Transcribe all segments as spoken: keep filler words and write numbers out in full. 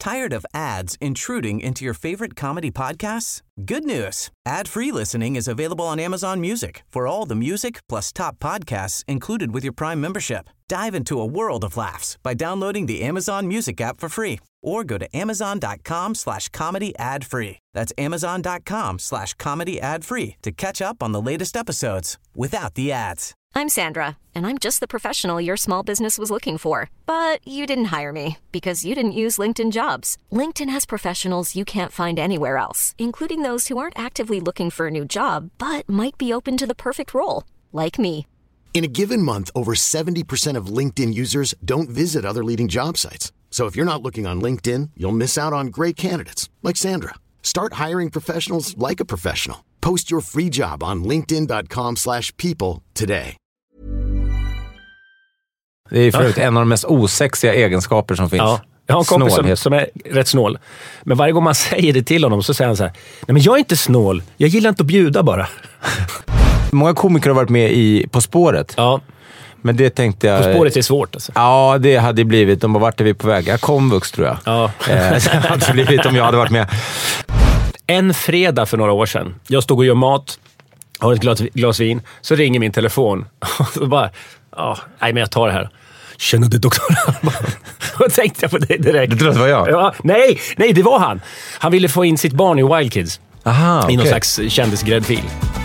Tired of ads intruding into your favorite comedy podcasts? Good news. Ad-free listening is available on Amazon Music for all the music plus top podcasts included with your Prime membership. Dive into a world of laughs by downloading the Amazon Music app for free or go to amazon.com slash comedy ad free. That's amazon.com slash comedy ad free to catch up on the latest episodes without the ads. I'm Sandra, and I'm just the professional your small business was looking for. But you didn't hire me because you didn't use LinkedIn Jobs. LinkedIn has professionals you can't find anywhere else, including those who aren't actively looking for a new job, but might be open to the perfect role, like me. In a given month, over seventy percent of LinkedIn users don't visit other leading job sites. So if you're not looking on LinkedIn, you'll miss out on great candidates like Sandra. Start hiring professionals like a professional. Post your free job on linkedin.com slash people today. Det är förut en av de mest osexiga egenskaper som finns. Ja. Jag har en kompis som, som är rätt snål. Men varje gång man säger det till honom så säger han så här: nej men jag är inte snål, jag gillar inte att bjuda bara. Många komiker har varit med i På spåret. Ja. Men det tänkte jag... På spåret är svårt alltså. Ja, det hade blivit. De var vart är vi på väg? Jag komvux tror jag. Ja. Det hade blivit om jag hade varit med. En fredag för några år sedan. Jag stod och gör mat. Har ett glas, glas vin. Så ringer min telefon. Och så bara... Ja, nej men jag tar det här. Känner du doktor Alban? Då tänkte jag på det direkt. Du tror att det var jag? Ja, nej, nej, det var han. Han ville få in sitt barn i Wild Kids. Aha, i någon okay. slags kändisgräddfil.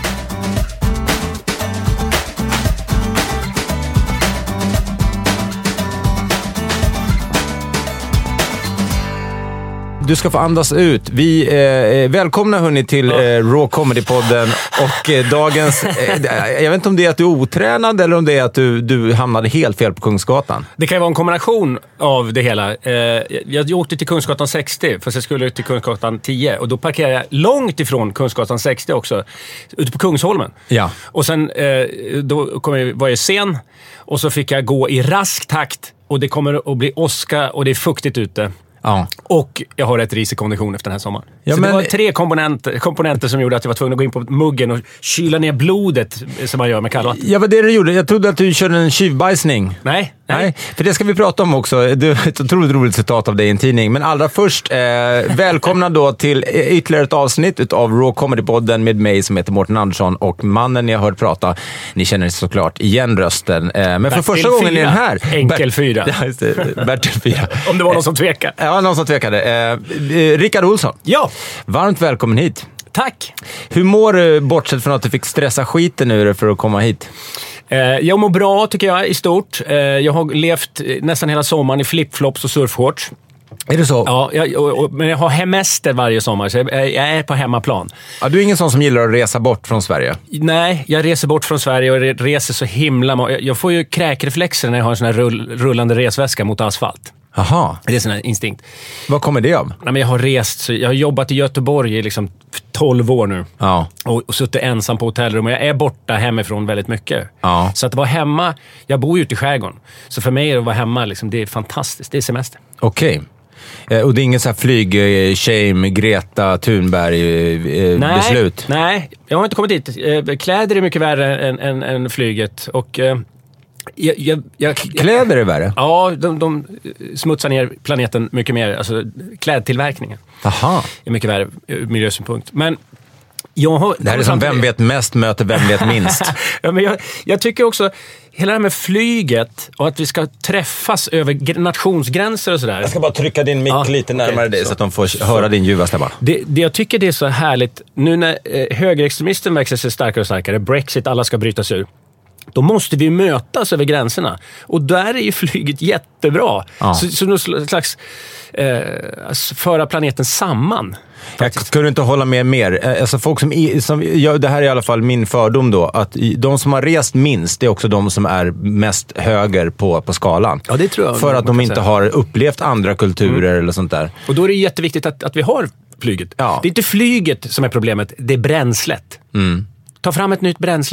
Du ska få andas ut. Vi eh, välkomna hörni till eh, Raw Comedy-podden och eh, dagens... Eh, jag vet inte om det är att du är otränad eller om det är att du, du hamnade helt fel på Kungsgatan. Det kan ju vara en kombination av det hela. Eh, jag åkte till Kungsgatan sextio för jag skulle ut till Kungsgatan tio och då parkerade jag långt ifrån Kungsgatan sextio också. Ute på Kungsholmen. Ja. Och sen eh, då kom jag, var jag sen och så fick jag gå i rask takt och det kommer att bli åska och det är fuktigt ute. Ja. Och jag har rätt risig kondition efter den här sommaren. Ja, så men... det var tre komponenter, komponenter som gjorde att jag var tvungen att gå in på muggen och kyla ner blodet som man gör med kallvatten. Ja, vad det du gjorde. Jag trodde att du körde en tjuvbajsning. Nej, nej. Nej, för det ska vi prata om också. Du har ett otroligt roligt citat av dig i en tidning. Men allra först, eh, välkomna då till ytterligare ett avsnitt av Raw Comedy-podden med mig som heter Mårten Andersson och mannen jag hört prata. Ni känner såklart igen rösten. Eh, men Bertil för första gången fyra. är den här. Enkel fyra. Ja, just det. Bertil fyra. Om det var någon som tvekade. Ja, någon som tvekade. Eh, eh, Rickard Olsson. Ja. Varmt välkommen hit. Tack. Hur mår du, bortsett från att du fick stressa skiten ur dig för att komma hit? Eh, jag mår bra tycker jag i stort. Eh, jag har levt nästan hela sommaren i flipflops och surfshorts. Är det så? Ja, jag, och, och, men jag har hemester varje sommar så jag, jag är på hemmaplan. Ja, du är ingen sån som gillar att resa bort från Sverige? Nej, jag reser bort från Sverige och reser så himla... Jag, jag får ju kräkreflexer när jag har en sån här rull, rullande resväska mot asfalt. Aha. Det är sån här instinkt. Vad kommer det av? Nej, men jag har rest, så jag har jobbat i Göteborg i liksom tolv år nu. Ja. Och, och suttit ensam på hotellrum och jag är borta hemifrån väldigt mycket. Ja. Så att vara hemma, jag bor ju ute i skärgården. Så för mig att vara hemma, liksom, det är fantastiskt. Det är semester. Okej. Eh, och det är ingen sån här flyg, eh, shame, Greta Thunberg eh, nej, beslut? Nej, jag har inte kommit dit. Eh, kläder är mycket värre än, än, än flyget. Och... Eh, Jag, jag, jag, Kläder är värre? Ja, de, de smutsar ner planeten mycket mer. Alltså klädtillverkningen. Aha. Är mycket värre ur miljösynpunkt. Men jag har... Det här är som vem vet mest möter vem vet minst. Ja, men jag, jag tycker också, hela det här med flyget och att vi ska träffas över nationsgränser och sådär. Jag ska bara trycka din mick ja, lite närmare okay, dig så. så att de får så. höra din ljuva stämma. Det, det jag tycker det är så härligt, nu när eh, högerextremisten växer sig starkare och starkare, Brexit, alla ska brytas ur. Då måste vi mötas över gränserna. Och där är ju flyget jättebra. Ja. Så, så någon slags eh, föra planeten samman. Jag skulle inte hålla med mer. Alltså folk som, som ja, det här är i alla fall min fördom då, att de som har rest minst, det är också de som är mest höger på, på skalan. Ja, det tror jag. För att de inte säga. har upplevt andra kulturer mm. eller sånt där. Och då är det jätteviktigt att, att vi har flyget. Ja. Det är inte flyget som är problemet, det är bränslet. Mm. Ta fram ett nytt bränsle.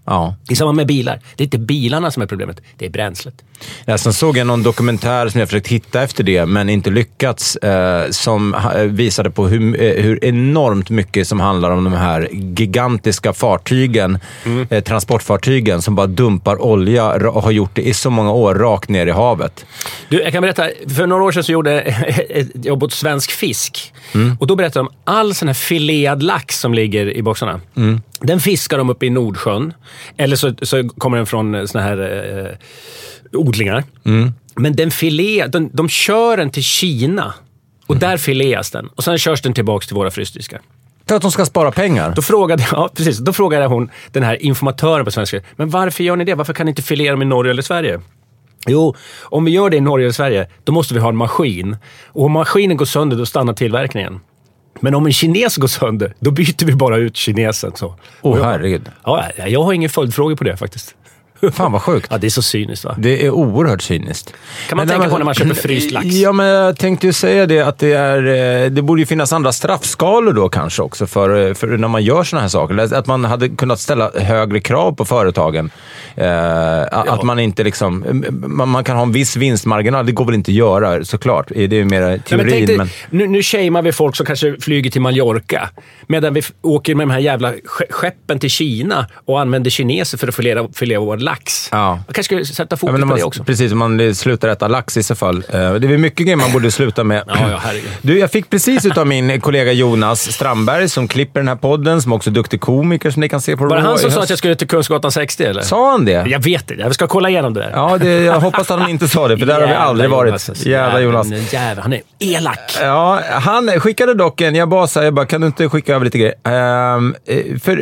Ja. I samband med bilar. Det är inte bilarna som är problemet, det är bränslet. Ja, sen såg jag någon dokumentär som jag försökt hitta efter det, men inte lyckats, eh, som visade på hur, eh, hur enormt mycket som handlar om de här gigantiska fartygen, mm. eh, transportfartygen som bara dumpar olja och har gjort det i så många år rakt ner i havet. Du, jag kan berätta, för några år sedan så gjorde ett jobb åt Svensk Fisk. Mm. Och då berättade de all sån här filead lax som ligger i boxarna. Mm. Den fiskar de uppe i Nordsjön. Eller så, så kommer den från såna här eh, odlingar. Mm. Men den filé, de, de kör den till Kina. Och mm. där fileas den. Och sen körs den tillbaka till våra frysdiskar. För att de ska spara pengar? Då frågade, ja, precis, då frågade hon den här informatören på Svenska. Men varför gör ni det? Varför kan ni inte filea dem i Norge eller Sverige? Jo, om vi gör det i Norge eller Sverige, då måste vi ha en maskin. Och om maskinen går sönder, då stannar tillverkningen. Men om en kines går sönder, då byter vi bara ut kinesen. Åh, oh, herregud. Ja, jag har ingen följdfrågor på det faktiskt. Fan vad sjukt. Ja, det är så cyniskt, va? Det är oerhört cyniskt. Kan man men tänka man, på när man köper fryst lax? Ja, men jag tänkte ju säga det att det är, det borde ju finnas andra straffskalor då kanske också för, för när man gör såna här saker. Att man hade kunnat ställa högre krav på företagen. Eh, ja. Att man inte liksom, man, man kan ha en viss vinstmarginal, det går väl inte att göra såklart. Det är ju mer teorin. Nej, men men... Nu, nu shamear vi folk som kanske flyger till Mallorca medan vi åker med de här jävla skeppen till Kina och använder kineser för att filea, filea vår lax. Ja. Man kanske skulle sätta fokus ja, på man, det också. Precis, om man slutar äta lax i så fall. Det är mycket grejer man borde sluta med. Ja, ja, herregud. Du, jag fick precis utav min kollega Jonas Strandberg som klipper den här podden, som också är duktig komiker som ni kan se på. Var det han som sa att jag skulle till Kungsgatan sextio eller? Sa han det? Jag vet det, jag ska kolla igenom det där. Ja, det, jag hoppas att han inte sa det, för där har vi aldrig varit. Jävla Jonas. Jävla, han är elak. Ja, han skickade dock en, jag bara sa, jag bara, kan du inte skicka över lite grejer? Um, för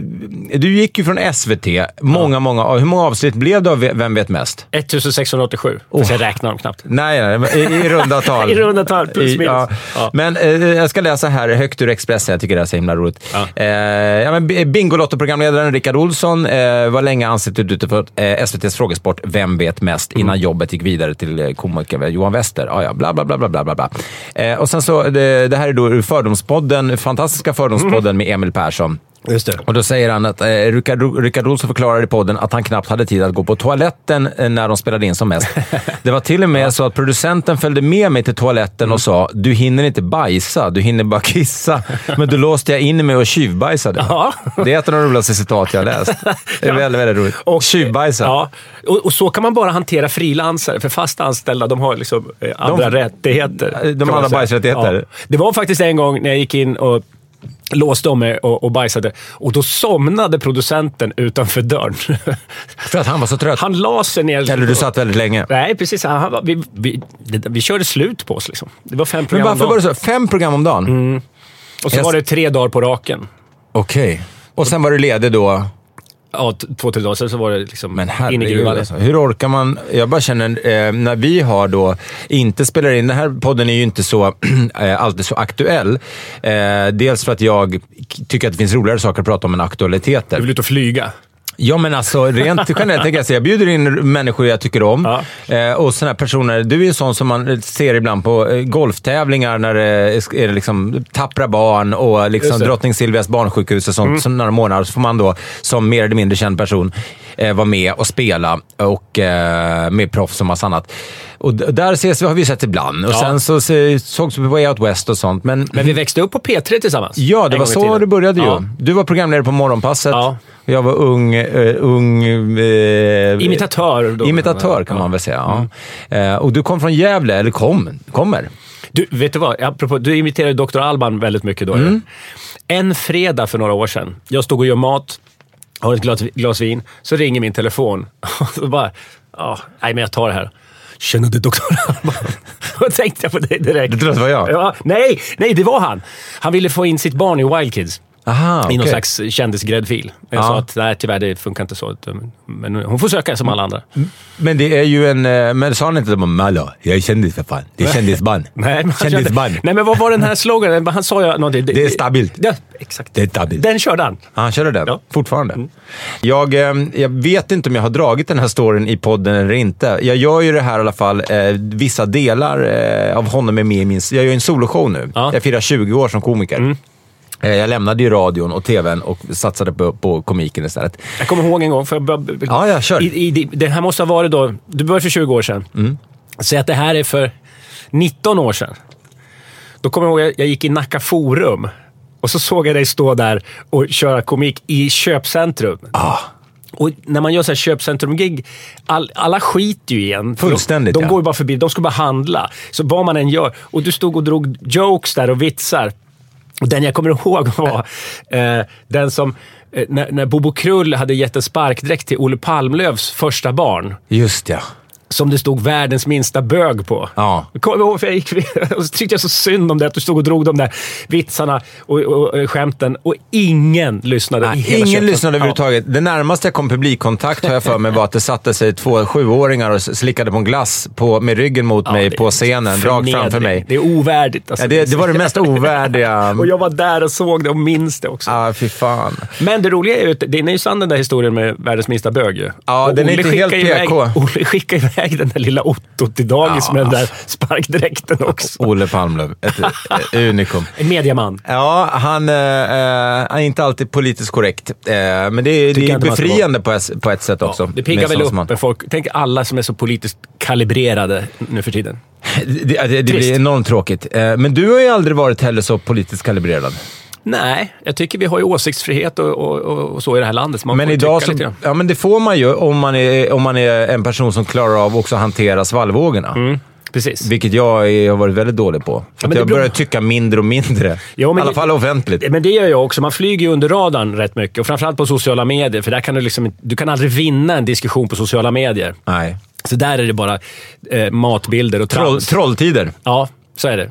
du gick ju från S V T, många, ja. många, hur många avsnitt blev det av Vem vet mest? sextonhundraåttiosju. Oh. Jag räknar dem knappt. Nej, nej, i, i runda tal. I runda tal, plus minus. Ja. Ja. Men eh, jag ska läsa här högt ur Expressen, jag tycker det är så himla roligt. Ja. Eh, ja, men Bingolotto-programledaren Rickard Olsson eh, var länge ansett ute för eh, S V T:s frågesport Vem vet mest? Mm. Innan jobbet gick vidare till eh, komiker Johan Wester. Ah, ja, bla bla bla bla bla bla. Eh, och sen så, det, det här är då Fördomspodden, fantastiska Fördomspodden mm. med Emil Persson. Just det. Och då säger han att eh, Rickard, Rickard Olsson förklarar i podden att han knappt hade tid att gå på toaletten eh, när de spelade in som mest. Det var till och med ja. så att producenten följde med mig till toaletten mm. och sa, du hinner inte bajsa, du hinner bara kissa. Men då låste jag in mig och tjuvbajsade. Ja. Det är ett av de roligaste citat jag har läst. Det är ja. väldigt, väldigt roligt. Och tjuvbajsa. Ja. Och, och så kan man bara hantera frilansare, för fast anställda, de har liksom eh, andra de, rättigheter. De andra bajsrättigheter. Ja. Det var faktiskt en gång när jag gick in och låste om mig och, och bajsade. Och då somnade producenten utanför dörren. För att han var så trött? Han la sig ner. Eller du satt väldigt länge? Nej, precis. Han, han, vi, vi, vi, vi körde slut på oss liksom. Det var fem program Men varför om dagen. var det så? Fem program om dagen? Mm. Och så jag... var det tre dagar på raken. Okej. Okay. Och sen var du ledig då? Ja, två, tre dagar sen så var det liksom men herregud, alltså. Hur orkar man? Jag bara känner, eh, när vi har då inte spelar in, den här podden är ju inte så eh, alltid så aktuell. Eh, dels för att jag tycker att det finns roligare saker att prata om än aktualiteter. Du vill ut och flyga? Ja, men alltså rent generellt tänker jag säga, jag bjuder in människor jag tycker om. Ja. Eh, och sådana här personer, du är ju sån som man ser ibland på eh, golftävlingar när det är, är liksom tappra barn och liksom Drottning Silvias barnsjukhus och sånt, mm. så några månader så får man då som mer eller mindre känd person eh, vara med och spela och eh, med proffs och massa annat. Och där ses vi, har vi sett ibland. Och ja. sen så sågs vi på Way Out West och sånt. Men, men vi växte upp på P tre tillsammans. Ja, det var så det började ju. Ja. Du var programledare på Morgonpasset. Ja. Jag var ung... Uh, ung uh, imitatör. Då. Imitatör kan ja. man väl säga. Ja. Mm. Uh, och du kom från Gävle, eller kom, kommer. Du, vet du vad? Apropå, du imiterade doktor Alban väldigt mycket då. Mm. En fredag för några år sedan. Jag stod och gör mat. Har ett glas, glas vin. Så ringer min telefon. Och så bara... Ja, nej men jag tar det här. Känner du doktor Alban? Då tänkte jag på det direkt. Du tror att det var jag? Ja, nej, nej, det var han. Han ville få in sitt barn i Wild Kids. Aha, i någon okay. slags kändisgräddfil. Jag ja. sa att nej, tyvärr det funkar inte så. Men hon får söka som alla andra. Men det är ju en... Men sa han inte som Malå? Jag är kändis för fan. Det är kändisbarn. Nej, kändisbarn. Nej, men vad var den här sloganen? Han sa ju någonting. Det, det är stabilt. Ja, exakt. Det är stabilt. Den körde han. Ja, han körde den. Ja. Fortfarande. Mm. Jag, jag vet inte om jag har dragit den här storyn i podden eller inte. Jag gör ju det här i alla fall. Eh, vissa delar eh, av honom är med i min... Jag gör en soloshow nu. Ja. Jag firar tjugo år som komiker. Mm. Jag lämnade ju radion och tvn och satsade på, på komiken istället. Jag kommer ihåg en gång, för jag bör, ja, ja, kör. I, i, det här måste ha varit då, du började för tjugo år sedan. Mm. Säg att det här är för nitton år sedan. Då kommer jag ihåg, jag gick i Nacka Forum och så såg jag dig stå där och köra komik i köpcentrum. Ah. Och när man gör så här köpcentrum-gig, all, alla skiter ju igen. Fullständigt, de, de ja. går ju bara förbi, de ska bara handla. Så vad man än gör. Och du stod och drog jokes där och vitsar. Och den jag kommer ihåg var eh, den som, eh, när, när Bobo Krull hade gett en sparkdräkt till Olle Palmlövs första barn. Just ja. Som det stod världens minsta bög på. Ja. Kom ihåg, för jag gick, och så tyckte jag så synd om det att du stod och drog de där vitsarna och, och, och skämten och ingen lyssnade. Nej, i hela ingen köpet. lyssnade överhuvudtaget. Det närmaste jag kom publikkontakt har jag för mig var att det satte sig två sjuåringar och slickade på en glass på, med ryggen mot ja, mig på scenen, rakt framför mig. Det är ovärdigt. Alltså. Ja, det, det var det mest ovärdiga. Och jag var där och såg det och minns det också. Ja, fy fan. Men det roliga är ju att det är ju sann den där historien med världens minsta bög ju. Ja, och den är Olle inte helt P K. Olle skickade iväg den där lilla Otto till dagis ja. med den där sparkdräkten också. Olle Palmlöv, ett, ett unikum. En mediaman. Ja, han äh, är inte alltid politiskt korrekt. Äh, men det är, det är befriande på ett, på ett sätt också. Ja, det piggar väl upp man... folk. Tänk alla som är så politiskt kalibrerade nu för tiden. Det, det, det blir enormt tråkigt. Äh, men du har ju aldrig varit heller så politiskt kalibrerad. Nej, jag tycker vi har ju åsiktsfrihet och, och, och så i det här landet. Man men idag så, ja, men det får man ju om man är, om man är en person som klarar av också att hantera svallvågorna. Mm, precis. Vilket jag är, har varit väldigt dålig på. Ja, att jag beror... börjar tycka mindre och mindre. Ja, men I alla det, fall offentligt. Men det gör jag också. Man flyger ju under radarn rätt mycket. Och framförallt på sociala medier. För där kan du liksom, du kan aldrig vinna en diskussion på sociala medier. Nej. Så där är det bara eh, matbilder och Troll, trolltider. Ja. Så är det.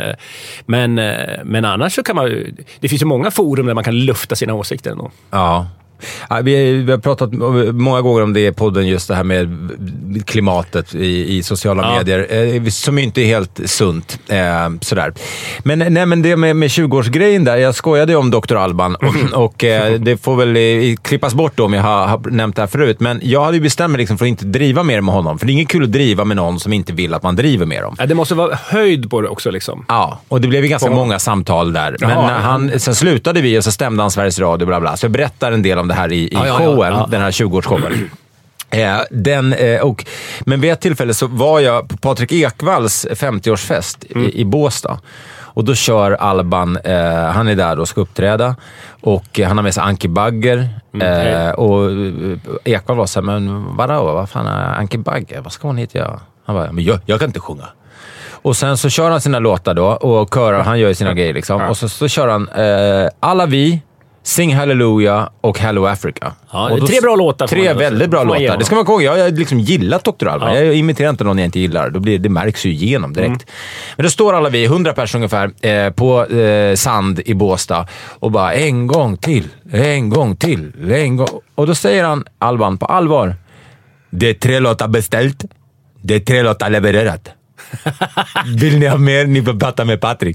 Men, men annars så kan man ju... Det finns ju många forum där man kan lufta sina åsikter ändå. Ja. Ja, vi, vi har pratat många gånger om det i podden, just det här med klimatet i, i sociala ja. medier, eh, som ju inte är helt sunt. Eh, sådär. Men, nej, men det med, med tjugo-årsgrejen där, jag skojade ju om doktor Alban och, och eh, det får väl i, klippas bort då om jag har, har nämnt det här förut. Men jag hade ju bestämt mig liksom för att inte driva mer med honom. För det är inget kul att driva med någon som inte vill att man driver med dem. Ja, det måste vara höjd på det också liksom. Ja, och det blev ju ganska på... många samtal där. Men Jaha, när han, sen slutade vi och så stämde han Sveriges Radio bla bla. Så jag berättar en del om det här i, i ja, showen, ja, ja, ja. Den här tjugo-årsshowen. Eh, den, eh, och, men vid ett tillfälle så var jag på Patrik Ekvalls femtioårsfest mm. i, i Båstad. Och då kör Alban, eh, han är där och ska uppträda. Och eh, han har med sig Anki Bagger. Mm. Eh, och Ekvall var så här, men vadå, vad fan är Anki Bagger? Vad ska hon hit göra? Han bara, men jag, jag kan inte sjunga. Och sen så kör han sina låtar då och körar, han gör ju sina grejer liksom. Och så, så kör han eh, Alla vi, Sing Hallelujah och Hello Africa. Ja, och då, tre bra låtar. Tre väldigt bra låtar. Det ska man komma ihåg. Jag har liksom gillat doktor Alban. Ja. Jag imiterar inte någon jag inte gillar. Då blir, det märks ju igenom direkt. Mm. Men då står alla vi, hundra personer ungefär, eh, på eh, sand i Båstad och bara en gång till, en gång till, en gång. Och då säger han, Alban, på allvar: det är tre låtar beställt. Det är tre låtar levererat. Vill ni ha mer? Ni får prata med Patrik.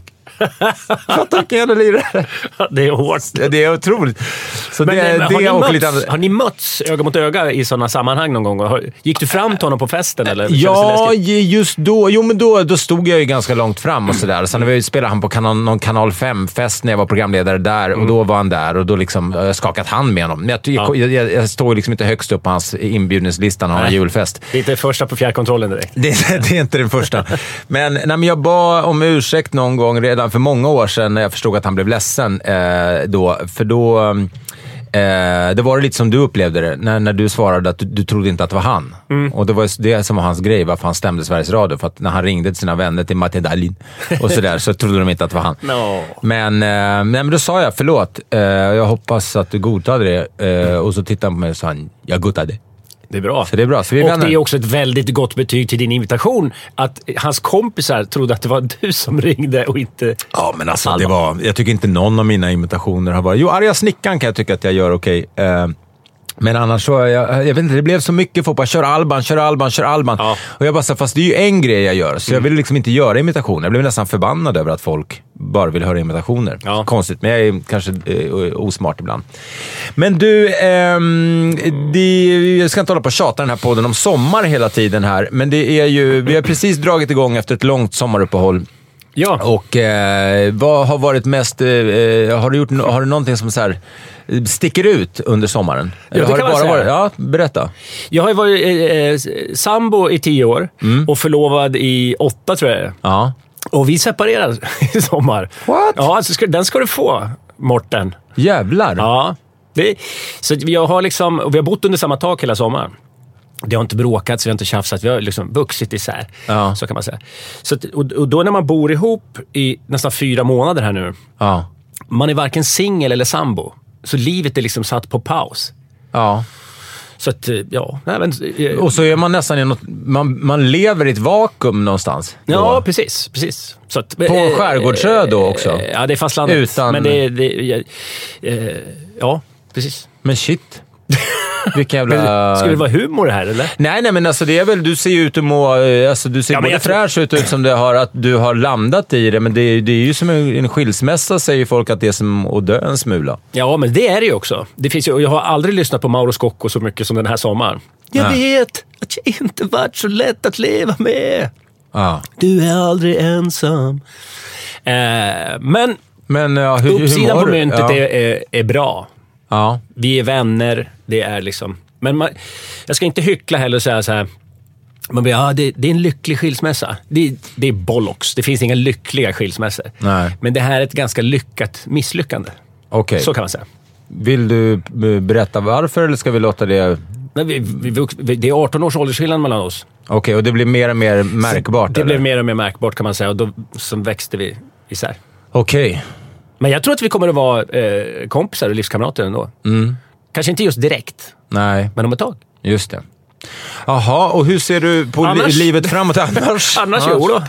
Fattar kan jag lirare. Det är hårt. Det är otroligt. Så men, det, men, det har, är ni lite möts, har ni mötts öga mot öga i sådana sammanhang någon gång? Gick du fram till honom på festen? Eller? Ja, just då. Jo, men då, då stod jag ju ganska långt fram och sådär. Sen spelade han på kanal, någon kanal fem-fest när jag var programledare där. Mm. Och då var han där och då liksom jag skakat hand med honom. Men jag, ja. jag, jag, jag står ju liksom inte högst upp på hans inbjudningslistan och har en julfest. Det är inte första på fjärrkontrollen direkt. Det, det är inte den första. Men, nej, men jag bad om ursäkt någon gång redan för många år sedan när jag förstod att han blev ledsen eh, då. För då eh, det var lite som du upplevde det när, när du svarade att du, du trodde inte att det var han. Mm. Och det var det som var hans grej, varför han stämde Sveriges Radio. För att när han ringde till sina vänner till Matte Dahlin och sådär så trodde de inte att det var han. No. Men, eh, men då sa jag, förlåt, eh, jag hoppas att du godtade det. Eh, och så tittade han på mig och sa han, jag godtade. Det är bra. Så det är bra. Så vi och vänner. Det är också ett väldigt gott betyg till din invitation att hans kompisar trodde att det var du som ringde och inte... Ja, men alltså det var... Jag tycker inte någon av mina imitationer har varit... Jo, Arga Snickan kan jag tycka att jag gör okej. Okay. Uh, men annars så... Jag, jag vet inte, det blev så mycket fotboll. Kör Alban, kör Alban, kör Alban. Ja. Och jag bara sa, fast det är ju en grej jag gör. Så mm. jag vill liksom inte göra imitationer. Jag blev nästan förbannad över att folk bara vill höra imitationer. Ja. Konstigt, men jag är kanske eh, osmart ibland. Men du, ehm, det, jag ska inte hålla på och tjata den här podden om sommar hela tiden här. Men det är ju, vi har precis dragit igång efter ett långt sommaruppehåll. Ja. Och eh, vad har varit mest... Eh, har, du gjort, har du någonting som så här sticker ut under sommaren? Ja, det har kan det man säga. Varit, ja, berätta. Jag har ju varit eh, sambo i tio år mm. och förlovad i åtta, tror jag. Ja. Och vi separerade i sommar. What? Ja, alltså ska, den ska du få, Morten. Jävlar. Ja. Det, så jag har liksom... Och vi har bott under samma tak hela sommaren. Det har inte bråkat, så vi har inte tjafsat. Vi har liksom vuxit isär, ja. så kan man säga. Så, och, och då när man bor ihop i nästan fyra månader här nu. Ja. Man är varken singel eller sambo. Så livet är liksom satt på paus. Ja. Så att, ja... Nej, men, eh, och så är man nästan i något... Man, man lever i ett vakuum någonstans. Ja, då. precis. precis. Så att, på en skärgårdsö då också? Eh, ja, det är fastlandet. Utan... Men det... det eh, ja, precis. Men shit... Vilken jävla... Skulle det vara humor här, eller? Nej, nej, men alltså det är väl... Du ser ju ut att må... Alltså, du ser ja, både fräsch ut, ut som det har, att du har landat i det. Men det, det är ju som en skilsmässa, säger folk, att det är som att dö en smula. Ja, men det är det ju också. Det finns ju, jag har aldrig lyssnat på Mauro Scocco så mycket som den här sommaren. Jag nej. vet att jag inte varit så lätt att leva med. Ja. Du är aldrig ensam. Eh, men men ja, hur, uppsidan hur på myntet ja. är, är, är bra. Ja. Vi är vänner, det är liksom... Men man, jag ska inte hyckla heller och säga så här... Man blir, ja, det, det är en lycklig skilsmässa. Det, det är bollocks. Det finns inga lyckliga skilsmässor. Nej. Men det här är ett ganska lyckat misslyckande. Okay. Så kan man säga. Vill du berätta varför, eller ska vi låta det... Nej, vi, vi, vi, det är arton års åldersskillnad mellan oss. Okej, okay, och det blir mer och mer märkbart? Så det eller? blev mer och mer märkbart, kan man säga. Och då så växte vi isär. Okej. Okay. Men jag tror att vi kommer att vara eh, kompisar och livskamrater ändå. Mm. Kanske inte just direkt. Nej. Men om ett tag. Just det. Jaha, och hur ser du på annars, li- livet framåt annars? Annars, jo då.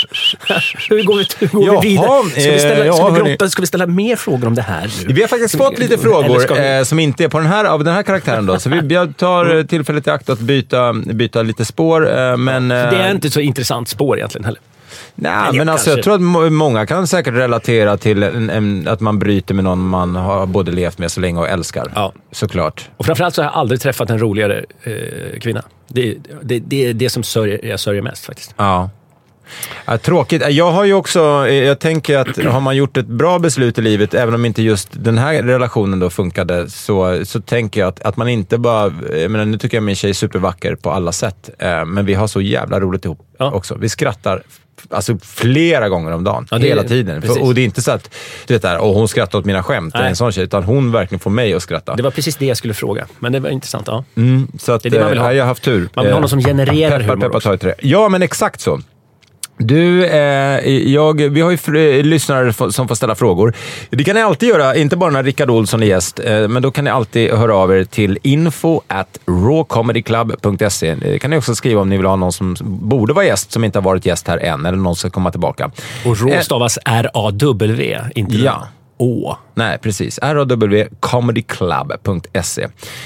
Hur går vi, hur går Jaha, vi vidare? Ska vi, ställa, eh, ska, ja, vi grotta, ska vi ställa mer frågor om det här nu? Vi har faktiskt fått lite frågor vi... eh, som inte är på den här, av den här karaktären då. Så vi, jag tar tillfället i akt att byta, byta lite spår. Eh, men, eh, det är inte så intressant spår egentligen heller. Nej, men alltså, jag tror att må- många kan säkert relatera till en, en, att man bryter med någon man har både levt med så länge och älskar. Ja. Såklart. Och framförallt så har jag aldrig träffat en roligare eh, kvinna. Det, det, det är det som sörjer, jag sörjer mest faktiskt. Ja. Ja, tråkigt. Jag har ju också, jag tänker att har man gjort ett bra beslut i livet, även om inte just den här relationen då funkade, så, så tänker jag att, att man inte bara, jag menar, nu tycker jag min tjej är supervacker på alla sätt, eh, men vi har så jävla roligt ihop ja. också. Vi skrattar alltså flera gånger om dagen, ja, det, hela tiden. För, och det är inte så att, du vet där, och hon skrattar åt mina skämt, en sån tjej, utan hon verkligen får mig att skratta. Det var precis det jag skulle fråga, men det var intressant, ja. Mm, så att, det är det man vill ha. Jag har haft tur. Man vill ha någon som genererar peppar, humor peppar, peppar, Ja, men exakt så. Du, eh, jag, vi har ju fr- lyssnare f- som får ställa frågor. Det kan ni alltid göra, inte bara när Rickard Olsson är gäst, eh, men då kan ni alltid höra av er till info at rawcomedyclub punkt se. Det kan ni också skriva om ni vill ha någon som borde vara gäst, som inte har varit gäst här än, eller någon som ska komma tillbaka. Och raw stavas R A W, inte ja. Å. Nej, precis. R A W comedyclub punkt se.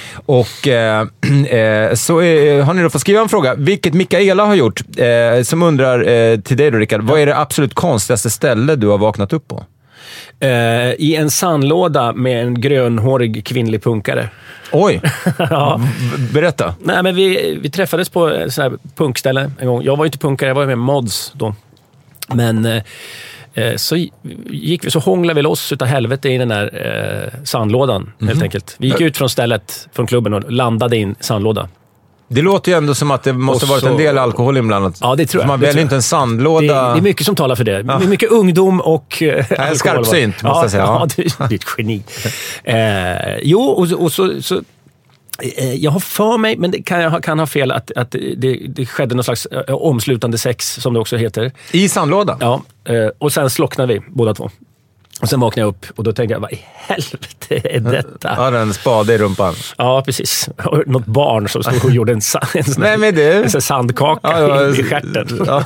Och eh, eh, så eh, har ni då fått skriva en fråga, vilket Mikaela har gjort, eh, som undrar eh, till dig då, Rickard. Vad är det absolut konstigaste ställe du har vaknat upp på? Eh, I en sandlåda med en grönhårig kvinnlig punkare. Oj! Ja. Berätta. Nej, men vi, vi träffades på ett sånt här punkställe en gång. Jag var ju inte punkare, jag var med mods då. Men... Eh, Så gick vi, så hånglade vi loss utav helvete i den där eh, sandlådan, mm-hmm. helt enkelt. Vi gick ut från stället, från klubben, och landade in sandlåda. Det låter ju ändå som att det måste ha varit en del alkolhol inblandat. Ja, det tror jag. Så man väljer inte en sandlåda. Det, det är mycket som talar för det. Ja. Mycket ungdom och eh, alkohol. Jag är skarpsynt, måste ja, jag säga. Ja, du, du är ett geni. eh, jo, och, och så... så jag har för mig, men det kan jag kan ha fel, att, att det, det skedde någon slags äh, omslutande sex, som det också heter. I sandlådan? Ja, äh, och sen slocknade vi båda två. Och sen vaknade jag upp och då tänkte jag, vad i helvete är detta? Ja, den spade i rumpan. Ja, precis. Och något barn som stod och gjorde en, en, sån, nej, men det... en sandkaka ja, ja, i stjärten. Ja.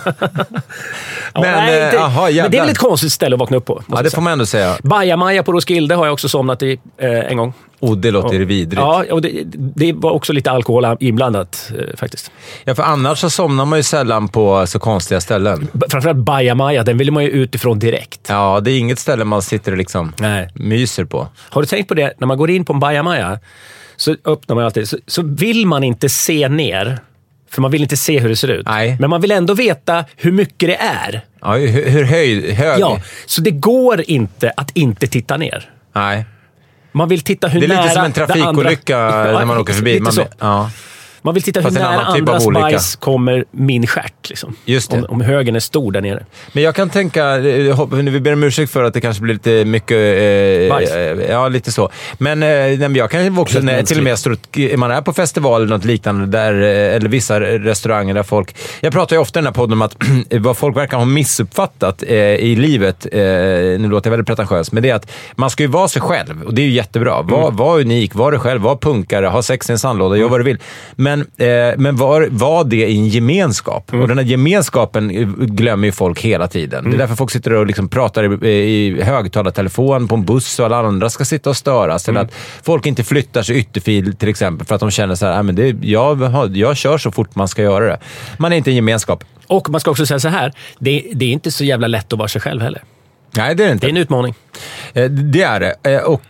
Ja, men, nej, det, aha, men det är väl ett konstigt ställe att vakna upp på. Ja, det får man ändå säga. Bajamaja på Roskilde har jag också somnat i eh, en gång. Och det låter och, vidrigt. Ja, och det, det var också lite alkohol inblandat eh, faktiskt. Ja, för annars så somnar man ju sällan på så konstiga ställen. Framförallt Bajamaja, den vill man ju utifrån direkt. Ja, det är inget ställe man sitter och liksom nej. myser på. Har du tänkt på det? När man går in på en Bajamaja så öppnar man alltid, så, så vill man inte se ner. För man vill inte se hur det ser ut. Nej. Men man vill ändå veta hur mycket det är. Ja, hur, hur höj, hög? Ja, så det går inte att inte titta ner. Nej. Man vill titta hur nära... Det är lite som en trafikolycka andra... när man åker förbi. Man, ja. man vill titta hur nära typ andras bajs kommer min stjärt. Liksom. Just det. Om, om högen är stor där nere. Men jag kan tänka... Vi ber om ursäkt för att det kanske blir lite mycket... Eh, bajs. Ja, lite så. Men, eh, men jag kan också... När, till och med står, man är på festival eller något liknande, där, eller vissa restauranger där folk... Jag pratar ju ofta i den här podden om att vad folk verkar ha missuppfattat eh, i livet, eh, nu låter jag väldigt pretentiös, men det är att man ska ju vara sig själv. Och det är ju jättebra. Var, mm. var unik, var dig själv, var punkare, ha sex i en sandlåda, mm. gör vad du vill. Men Men, eh, men var, var det i en gemenskap? Mm. Och den här gemenskapen glömmer ju folk hela tiden. Mm. Det är därför folk sitter och liksom pratar i, i högtalartelefon på en buss och alla andra ska sitta och störas. Mm. Eller att folk inte flyttar sig ytterfil till exempel för att de känner så här, men det, jag, jag kör så fort man ska göra det. Man är inte en gemenskap. Och man ska också säga så här, det, det är inte så jävla lätt att vara sig själv heller. Nej, det är det inte. Det är en utmaning. Det är det. Och,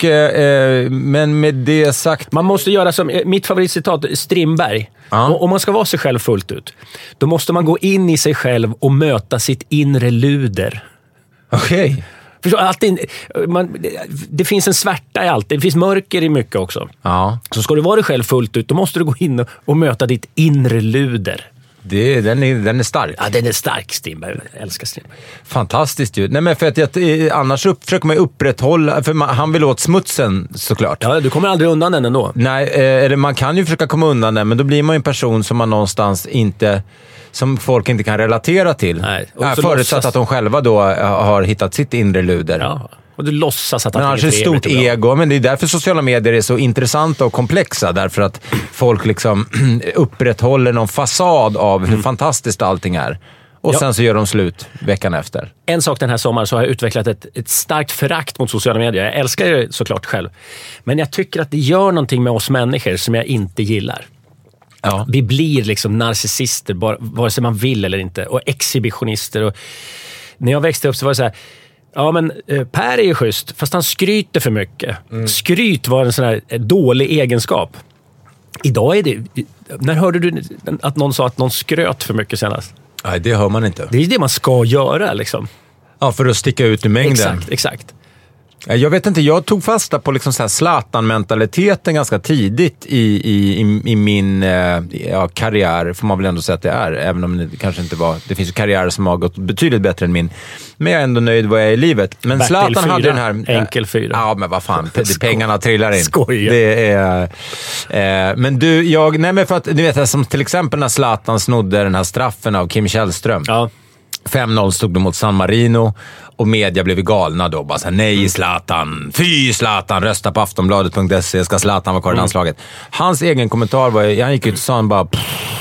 men med det sagt... Man måste göra som mitt favoritcitat, Strindberg. Ja. Om man ska vara sig själv fullt ut, då måste man gå in i sig själv och möta sitt inre luder. Okej. Okay. Förstår, alltid, man, det finns en svärta i allt. Det finns mörker i mycket också. Ja. Så ska du vara dig själv fullt ut, då måste du gå in och, och möta ditt inre luder. Det, den, är, den är stark. Ja, den är stark, Strindberg. Jag älskar Strindberg. Fantastiskt ju. Nej, men för att jag, annars upp, försöker man upprätthålla... För man, han vill åt smutsen, såklart. Ja, du kommer aldrig undan den ändå. Nej, eller man kan ju försöka komma undan den, men då blir man ju en person som man någonstans inte... Som folk inte kan relatera till. Nej. Ja, förutsatt låtsas... att de själva då har hittat sitt inre luder. Ja. Och du låtsas att men det är ett stort ego, men det är därför sociala medier är så intressanta och komplexa, därför att folk liksom upprätthåller någon fasad av hur mm. fantastiskt allting är. Och ja. sen så gör de slut veckan efter. En sak den här sommaren så har jag utvecklat ett, ett starkt förakt mot sociala medier. Jag älskar det såklart själv. Men jag tycker att det gör någonting med oss människor som jag inte gillar. Ja. Vi blir liksom narcissister, bara, vare sig man vill eller inte. Och exhibitionister. Och när jag växte upp så var det så här... Ja, men eh, Per är ju schysst, fast han skryter för mycket. Mm. Skryt var en sån här eh, dålig egenskap. Idag är det... När hörde du att någon sa att någon skröt för mycket senast? Nej, det hör man inte. Det är det man ska göra, liksom. Ja, för att sticka ut i mängden. Exakt, exakt. Jag vet inte, jag tog fasta på liksom så här Zlatan-mentaliteten ganska tidigt i, i, i, i min eh, ja, karriär, får man väl ändå säga att det är, även om det kanske inte var, det finns ju karriärer som har gått betydligt bättre än min, men jag är ändå nöjd vad jag är i livet. Men Bertil Zlatan fyra, hade den här... Enkel fyra. Ja, men vad fan, pengarna trillar in. Skoja. Det är... Eh, men du, jag... Nej, men för att, du vet, som till exempel när Zlatan snodde den här straffen av Kim Källström. Ja. fem noll stod de mot San Marino och media blev galna då. Bara så här, nej Zlatan, fy Zlatan, rösta på aftonbladet punkt se, ska Zlatan vara kvar i landslaget. Hans egen kommentar var, han gick ut och sa han bara,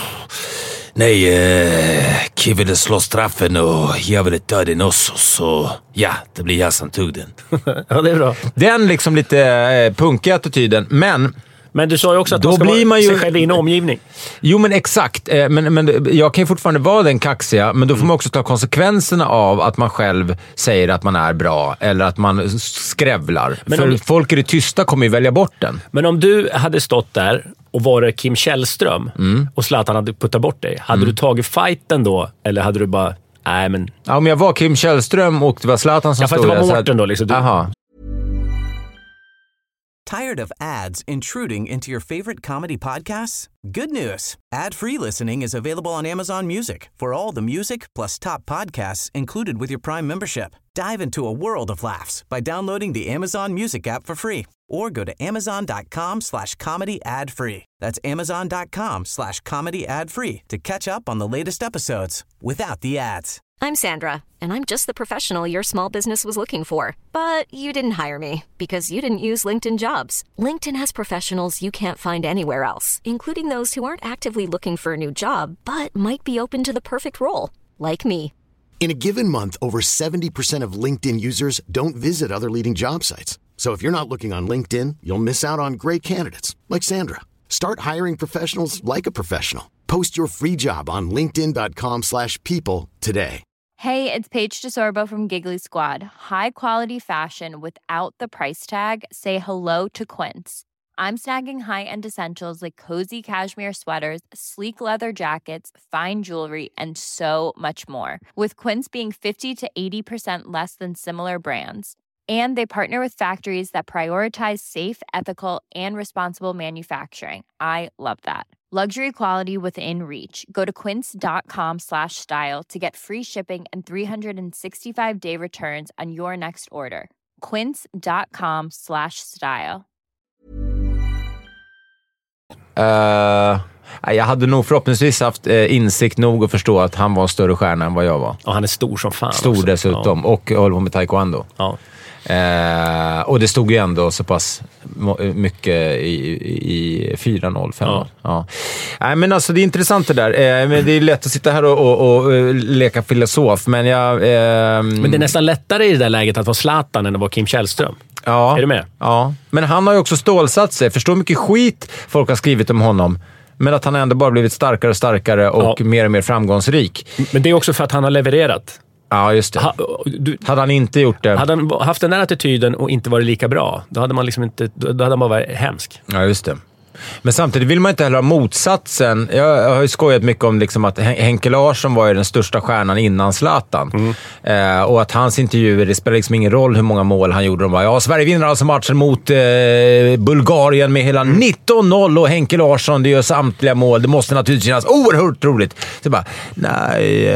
nej, eh, Kim ville slå straffen och jag ville ta den också, så ja, det blir jag som tog den. Ja, det är bra. Den liksom lite eh, punkiga attityden, men... Men du sa ju också att då man ska blir man vara ju... sig själv i en omgivning. Jo, men exakt. Men, men jag kan ju fortfarande vara den kaxiga, men då får mm. man också ta konsekvenserna av att man själv säger att man är bra eller att man skrävlar. Men För om... folk i det tysta kommer ju välja bort den. Men om du hade stått där och varit Kim Källström mm. och Zlatan hade puttat bort dig, hade mm. du tagit fighten då? Eller hade du bara... Nej, men... Ja, om jag var Kim Källström och det var Zlatan som ja, stod där. Ja, för det var att... Mårten då liksom. Du... Aha. Tired of ads intruding into your favorite comedy podcasts? Good news. Ad-free listening is available on Amazon Music for all the music plus top podcasts included with your Prime membership. Dive into a world of laughs by downloading the Amazon Music app for free or go to amazon.com slash comedy ad free. That's amazon.com slash comedy ad free to catch up on the latest episodes without the ads. I'm Sandra, and I'm just the professional your small business was looking for. But you didn't hire me because you didn't use LinkedIn Jobs. LinkedIn has professionals you can't find anywhere else, including those who aren't actively looking for a new job, but might be open to the perfect role, like me. In a given month, over seventy percent of LinkedIn users don't visit other leading job sites. So if you're not looking on LinkedIn, you'll miss out on great candidates, like Sandra. Start hiring professionals like a professional. Post your free job on linkedin.com slash people today. Hey, it's Paige DeSorbo from Giggly Squad. High quality fashion without the price tag. Say hello to Quince. I'm snagging high-end essentials like cozy cashmere sweaters, sleek leather jackets, fine jewelry, and so much more. With Quince being fifty to eighty percent less than similar brands. And they partner with factories that prioritize safe, ethical, and responsible manufacturing. I love that. Luxury quality within reach. Go to quince.com slash style to get free shipping and three sixty-five day returns on your next order. Quince.com slash style. Uh, jag hade nog förhoppningsvis haft uh, insikt nog att förstå att han var en större stjärna än vad jag var. Och han är stor som fan. Stor också. Dessutom. Ja. Och håller på med taekwondo. Ja. Uh, och det stod ju ändå så pass mycket i, i fyra noll fem. Ja. Ja. Nej, men alltså det är intressant det där. Uh, men det är lätt att sitta här och, och, och uh, leka filosof, men jag... Uh, men det är nästan lättare i det där läget att vara Zlatan än att vara Kim Källström. Ja. Är du med? Ja. Men han har ju också stålsatt sig. Förstår hur mycket skit folk har skrivit om honom. Men att han ändå bara blivit starkare och starkare och ja. mer och mer framgångsrik. Men det är också för att han har levererat. Ja, just det. Ha, du, hade han inte gjort det... Hade han haft den där attityden och inte varit lika bra, då hade man liksom inte... Då hade han bara varit hemsk. Ja, just det. Men samtidigt vill man inte heller ha motsatsen. Jag har ju skojat mycket om liksom att Henke Larsson var ju den största stjärnan innan Zlatan. Mm. Eh, och att hans intervjuer, det spelar liksom ingen roll hur många mål han gjorde. De var, ja, Sverige vinner alltså matchen mot eh, Bulgarien med hela mm. nitton noll och Henke Larsson, det gör samtliga mål. Det måste naturligtvis kännas oerhört roligt. Så bara, nej,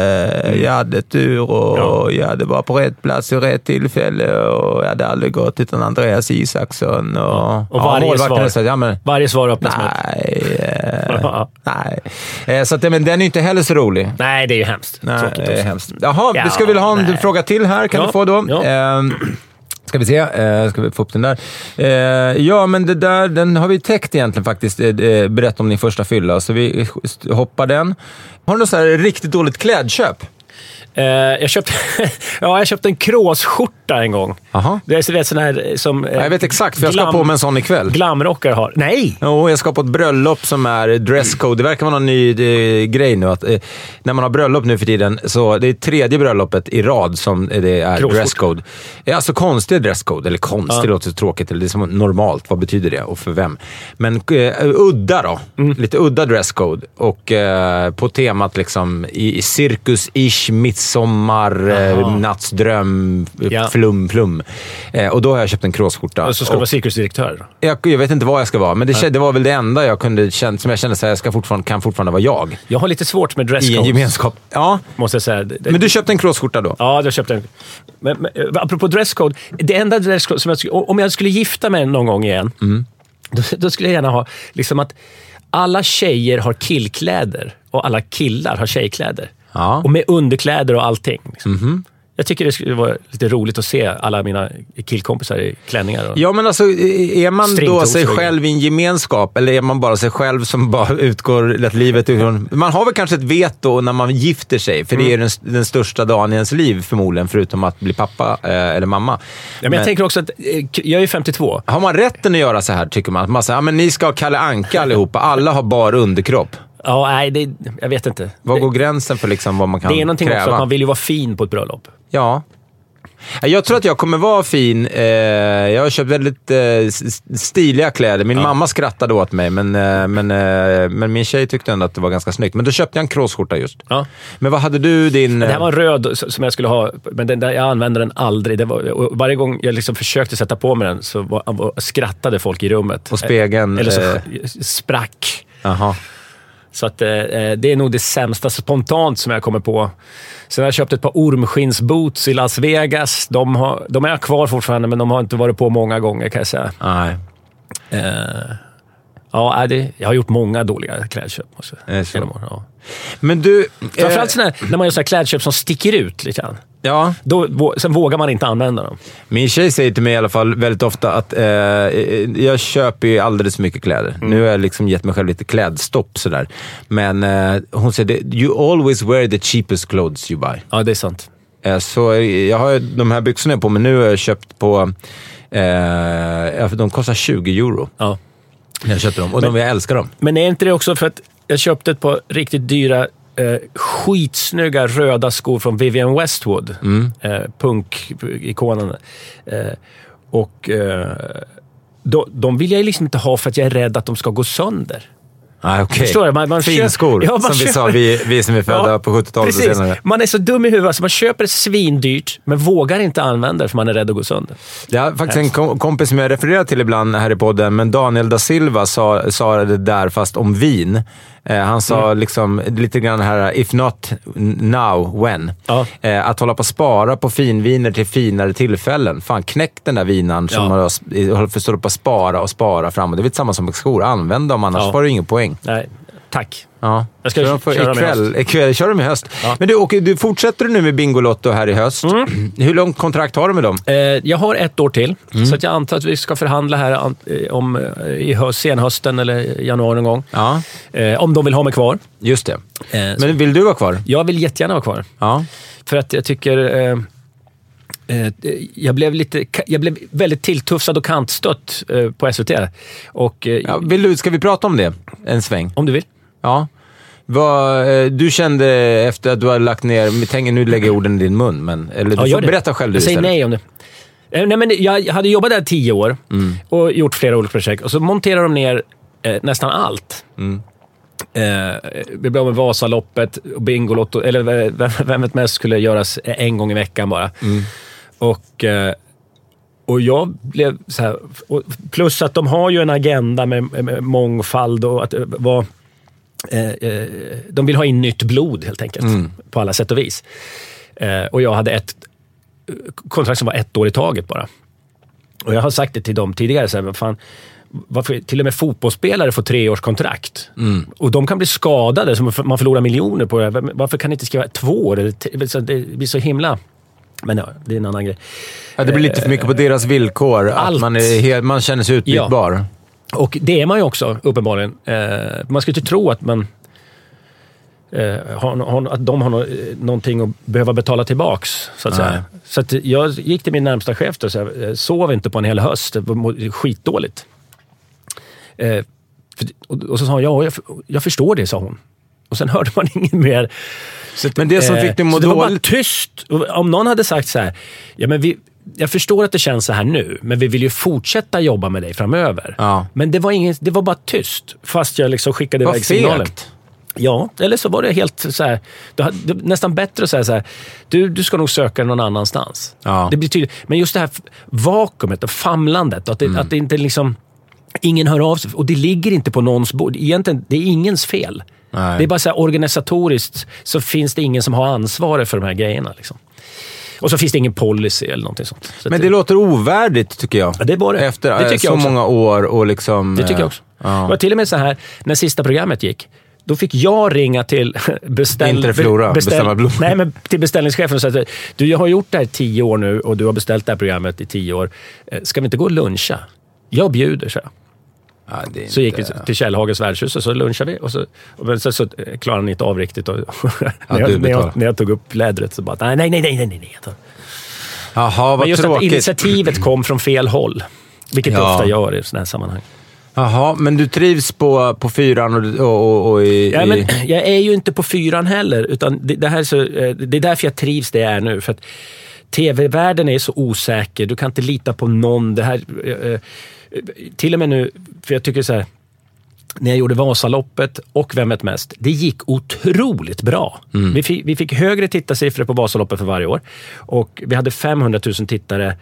eh, jag hade tur och ja. jag hade bara på rätt plats i rätt tillfälle och jag hade aldrig gått utan Andreas Isaksson. Och, ja. och varje ja, svar. Så, ja, men, Varje svar öppnas med. Nej. Eh, nej. Eh, så att, men den är inte heller så rolig. Nej, det är ju hemskt. Nej, det är hemskt. Jaha, ja, vi ska väl ha en nej. fråga till här. Kan ja, du få då? Ja. Eh, ska vi se. Eh, ska vi få upp den där? Eh, ja, men det där, den har vi täckt egentligen faktiskt. Eh, berätta om din första fylla. Så vi hoppar den. Har du något så här riktigt dåligt klädköp? Uh, jag köpte ja, jag köpte en kråsskjorta en gång. Aha. Det är rätt sån här som... Uh, ja, jag vet exakt, för jag ska på med en sån ikväll. Glamrockare har. Nej! Jo, jag ska på ett bröllop som är dresscode. Det verkar vara någon ny uh, grej nu. Att, uh, när man har bröllop nu för tiden, så det är tredje bröllopet i rad som det är dresscode. Det är alltså konstig dresscode. Eller konstig, ja. Det låter så tråkigt. Eller det är som normalt. Vad betyder det? Och för vem? Men uh, udda då. Mm. Lite udda dresscode. Och uh, på temat liksom i, i cirkus-ish, midsommar, eh, nattsdröm, ja. flum, plum. Eh, och då har jag köpt en kråsskjorta. Och så ska du vara cirkusdirektör? Jag, jag vet inte vad jag ska vara, men det, ja. det var väl det enda jag kunde känna, som jag kände så här, jag ska fortfarande, kan fortfarande vara jag. Jag har lite svårt med dresscodes. I en gemenskap. Ja. Måste jag säga. Det, men du köpte en kråsskjorta då? Ja, jag köpte en. Men, men, apropå dresscode, det enda dresscode som jag, om jag skulle gifta mig någon gång igen, mm. då, då skulle jag gärna ha liksom att alla tjejer har killkläder och alla killar har tjejkläder. Ja. Och med underkläder och allting. Liksom. Mm-hmm. Jag tycker det skulle vara lite roligt att se alla mina killkompisar i klänningar. Och ja, men alltså, är man då sig själv i en gemenskap eller är man bara sig själv som bara utgår att livet utifrån? Man har väl kanske ett veto när man gifter sig, för mm. det är den, den största dagen i ens liv förmodligen, förutom att bli pappa eh, eller mamma. Ja, men, men jag tänker också att jag är femtiotvå. Har man rätten att göra så här, tycker man? Att man säger, ja, men ni ska ha Kalle Anka allihopa. Alla har bara underkropp. Ja, nej, det, jag vet inte. Vad går gränsen för liksom vad man kan kräva? Det är någonting kräva? Också att man vill ju vara fin på ett bröllop. Ja. Jag tror att jag kommer vara fin. Eh, jag har köpt väldigt eh, stiliga kläder. Min ja. mamma skrattade åt mig, men, eh, men, eh, men min tjej tyckte ändå att det var ganska snyggt. Men då köpte jag en kråsskjorta just. Ja. Men vad hade du din... Det här var en röd som jag skulle ha, men den, jag använde den aldrig. Det var, och varje gång jag liksom försökte sätta på mig den så var, skrattade folk i rummet. Och spegeln... Eller så eh... sprack. Aha. Så att, eh, det är nog det sämsta spontant som jag kommer på. Sen har jag köpt ett par ormskinsboots i Las Vegas. De, har, de är kvar fortfarande, men de har inte varit på många gånger, kan jag säga. Nej. Eh, ja, det, jag har gjort många dåliga klädköp. Också, genom år, ja. Men du... Framförallt eh, när man gör sådana klädköp som sticker ut lite grann. Ja. Då, sen vågar man inte använda dem. Min tjej säger till mig i alla fall väldigt ofta att eh, jag köper ju alldeles för mycket kläder. Mm. Nu har jag liksom gett mig själv lite klädstopp sådär. Men eh, hon säger, you always wear the cheapest clothes you buy. Ja, det är sant. Eh, så jag har de här byxorna på mig nu har jag köpt på eh, de kostar tjugo euro. Ja. Jag köpte dem och men, de, jag älskar dem. Men är inte det också för att jag köpte ett par riktigt dyra Eh, skitsnygga röda skor från Vivienne Westwood, mm. eh, punk-ikonen. Eh, och eh, de, de vill jag liksom inte ha för att jag är rädd att de ska gå sönder. Ah, okay. Förstår du? Man, man Finskor, ja, som köper, vi sa, vi, vi som är födda ja, på sjuttiotalet och senare. Man är så dum i huvudet så man köper ett svindyrt men vågar inte använda det för man är rädd att gå sönder. Jag har faktiskt en kom- kompis som jag refererar till ibland här i podden, men Daniel da Silva sa, sa det där fast om vin. Eh, han sa mm. liksom lite grann här, if not now, when. Ja. Eh, att hålla på att spara på finviner till finare tillfällen. Fan, knäck den där vinan som ja. man håller för att spara och spara framåt. Det är väl samma som med skor. Använd dem, annars ja. får du ingen poäng. Nej, tack. Ja. Jag ska för, köra ikväll, ikväll kör de i höst. Ja. Men du, och, du fortsätter du nu med Bingolotto här i höst. Mm. Hur långt kontrakt har du med dem? Eh, jag har ett år till. Mm. Så att jag antar att vi ska förhandla här om, i höst, senhösten eller januari någon gång. Ja. Eh, om de vill ha mig kvar. Just det. Eh, Men vill du vara kvar? Jag vill jättegärna vara kvar. Ja. För att jag tycker... Eh, eh, jag, blev lite, jag blev väldigt tilltufsad och kantstött eh, på S V T. Och, eh, ja, vill du, ska vi prata om det en sväng? Om du vill. Ja. Vad du kände efter att du hade lagt ner... Tänker nu lägger orden i din mun, men... Eller du ja, får berätta själv. Jag säger nej om det. Nej, men jag hade jobbat där tio år mm. och gjort flera olika projekt. Och så monterade de ner eh, nästan allt. Mm. Eh, vi blev med Vasaloppet och Bingolotto, eller vem vet mest skulle göras en gång i veckan bara. Mm. Och... Eh, Och jag blev så här... Plus att de har ju en agenda med, med mångfald och att vad... Eh, eh, de vill ha in nytt blod helt enkelt mm. på alla sätt och vis. Eh, och jag hade ett kontrakt som var ett år i taget bara. Och jag har sagt det till dem tidigare så här, men fan, varför till och med fotbollsspelare får tre års kontrakt mm. och de kan bli skadade så man förlorar miljoner på det. Varför kan det inte skriva två år? Det blir så himla... Men ja, det är en annan grej. Ja, det blir lite för mycket på deras villkor. Allt. Att man, är helt, man känner sig utbytbar. Ja. Och det är man ju också, uppenbarligen. Eh, man ska inte tro att man eh, har, har, att de har no, någonting att behöva betala tillbaks, så att Nej. säga. Så att jag gick till min närmsta chef och sa, sov inte på en hel höst. Det var skitdåligt. Eh, för, och, och så sa hon, ja, jag, jag förstår det, sa hon. Och sen hörde man inget mer. Så att, men det som fick dig må dåligt... Det var bara tyst. tyst. Om någon hade sagt så här, ja men vi... Jag förstår att det känns så här nu, men vi vill ju fortsätta jobba med dig framöver. Ja. Men det var, ingen, det var bara tyst, fast jag liksom skickade iväg signalen. Ja, eller så var det helt så här, det var nästan bättre att säga så här, du, du ska nog söka någon annanstans. Ja. Det betyder, men just det här vakuumet och famlandet, att det, mm. att det inte liksom, ingen hör av sig, och det ligger inte på någons bord. Egentligen, det är ingens fel. Nej. Det är bara så här, organisatoriskt så finns det ingen som har ansvaret för de här grejerna liksom. Och så finns det ingen policy eller någonting sånt. Så men det, det låter ovärdigt, tycker jag. Ja, det var det. Efter det så många år och liksom... Det tycker jag också. Ja. Det var till och med så här, när sista programmet gick, då fick jag ringa till beställ... Inte Flora, beställ, beställ, nej, men till beställningschefen och säga, du, jag har gjort det här i tio år nu och du har beställt det här programmet i tio år. Ska vi inte gå och luncha? Jag bjuder, så jag. Ja, det så gick vi till Källhagens värdshus och så lunchade vi och så, och så, så klarade ni inte av riktigt och, ja, när, jag, när, jag, när jag tog upp lädret så bara nej, nej, nej, nej, nej, nej. Jaha, vad men just tråkigt. Att initiativet kom från fel håll, vilket ja. ofta gör i sådana här sammanhang. Jaha, men du trivs på, på fyran och, och, och, och i... Ja, men jag är ju inte på fyran heller, utan det, det, här så, det är därför jag trivs det jag är nu, för att tv-världen är så osäker, du kan inte lita på någon, det här... Eh, till och med nu, för jag tycker så här, när jag gjorde Vasaloppet och Vem vet mest, det gick otroligt bra. Mm. Vi, fick, vi fick högre tittarsiffror på Vasaloppet för varje år och vi hade femhundratusen tittare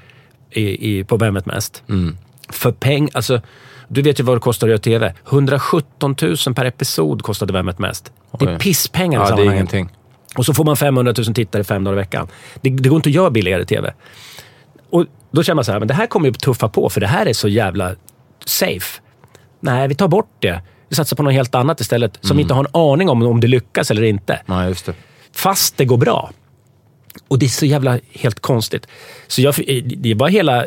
i, i, på Vem vet mest. Mm. För peng, alltså du vet ju vad det kostar att göra tv. hundrasjuttontusen per episod kostade Vem vet mest. Oj. Det är pisspengar i ja, sammanhanget. Det är ingenting. Och så får man femhundratusen tittare fem dagar i veckan. Det, det går inte att göra billigare tv. Och då känner man så här, men det här kommer ju tuffa på, för det här är så jävla safe. Nej, vi tar bort det. Vi satsar på något helt annat istället, som mm. inte har en aning om om det lyckas eller inte. Ja, just det. Fast det går bra. Och det är så jävla helt konstigt. Så jag, det är bara hela...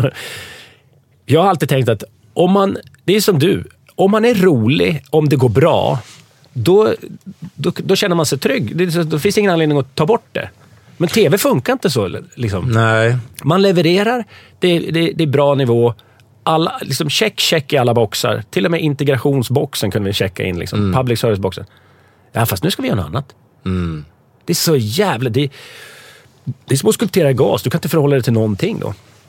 jag har alltid tänkt att om man, det är som du, om man är rolig, om det går bra, då, då, då känner man sig trygg. Det, då finns ingen anledning att ta bort det. Men tv funkar inte så liksom. Nej. Man levererar, det, det, det är bra nivå. Alla, liksom check, check i alla boxar. Till och med integrationsboxen kunde vi checka in. Liksom. Mm. Public service-boxen. Ja, fast nu ska vi göra något annat. Mm. Det är så jävla... Det, det är som att skulptera gas. Du kan inte förhålla dig till någonting då.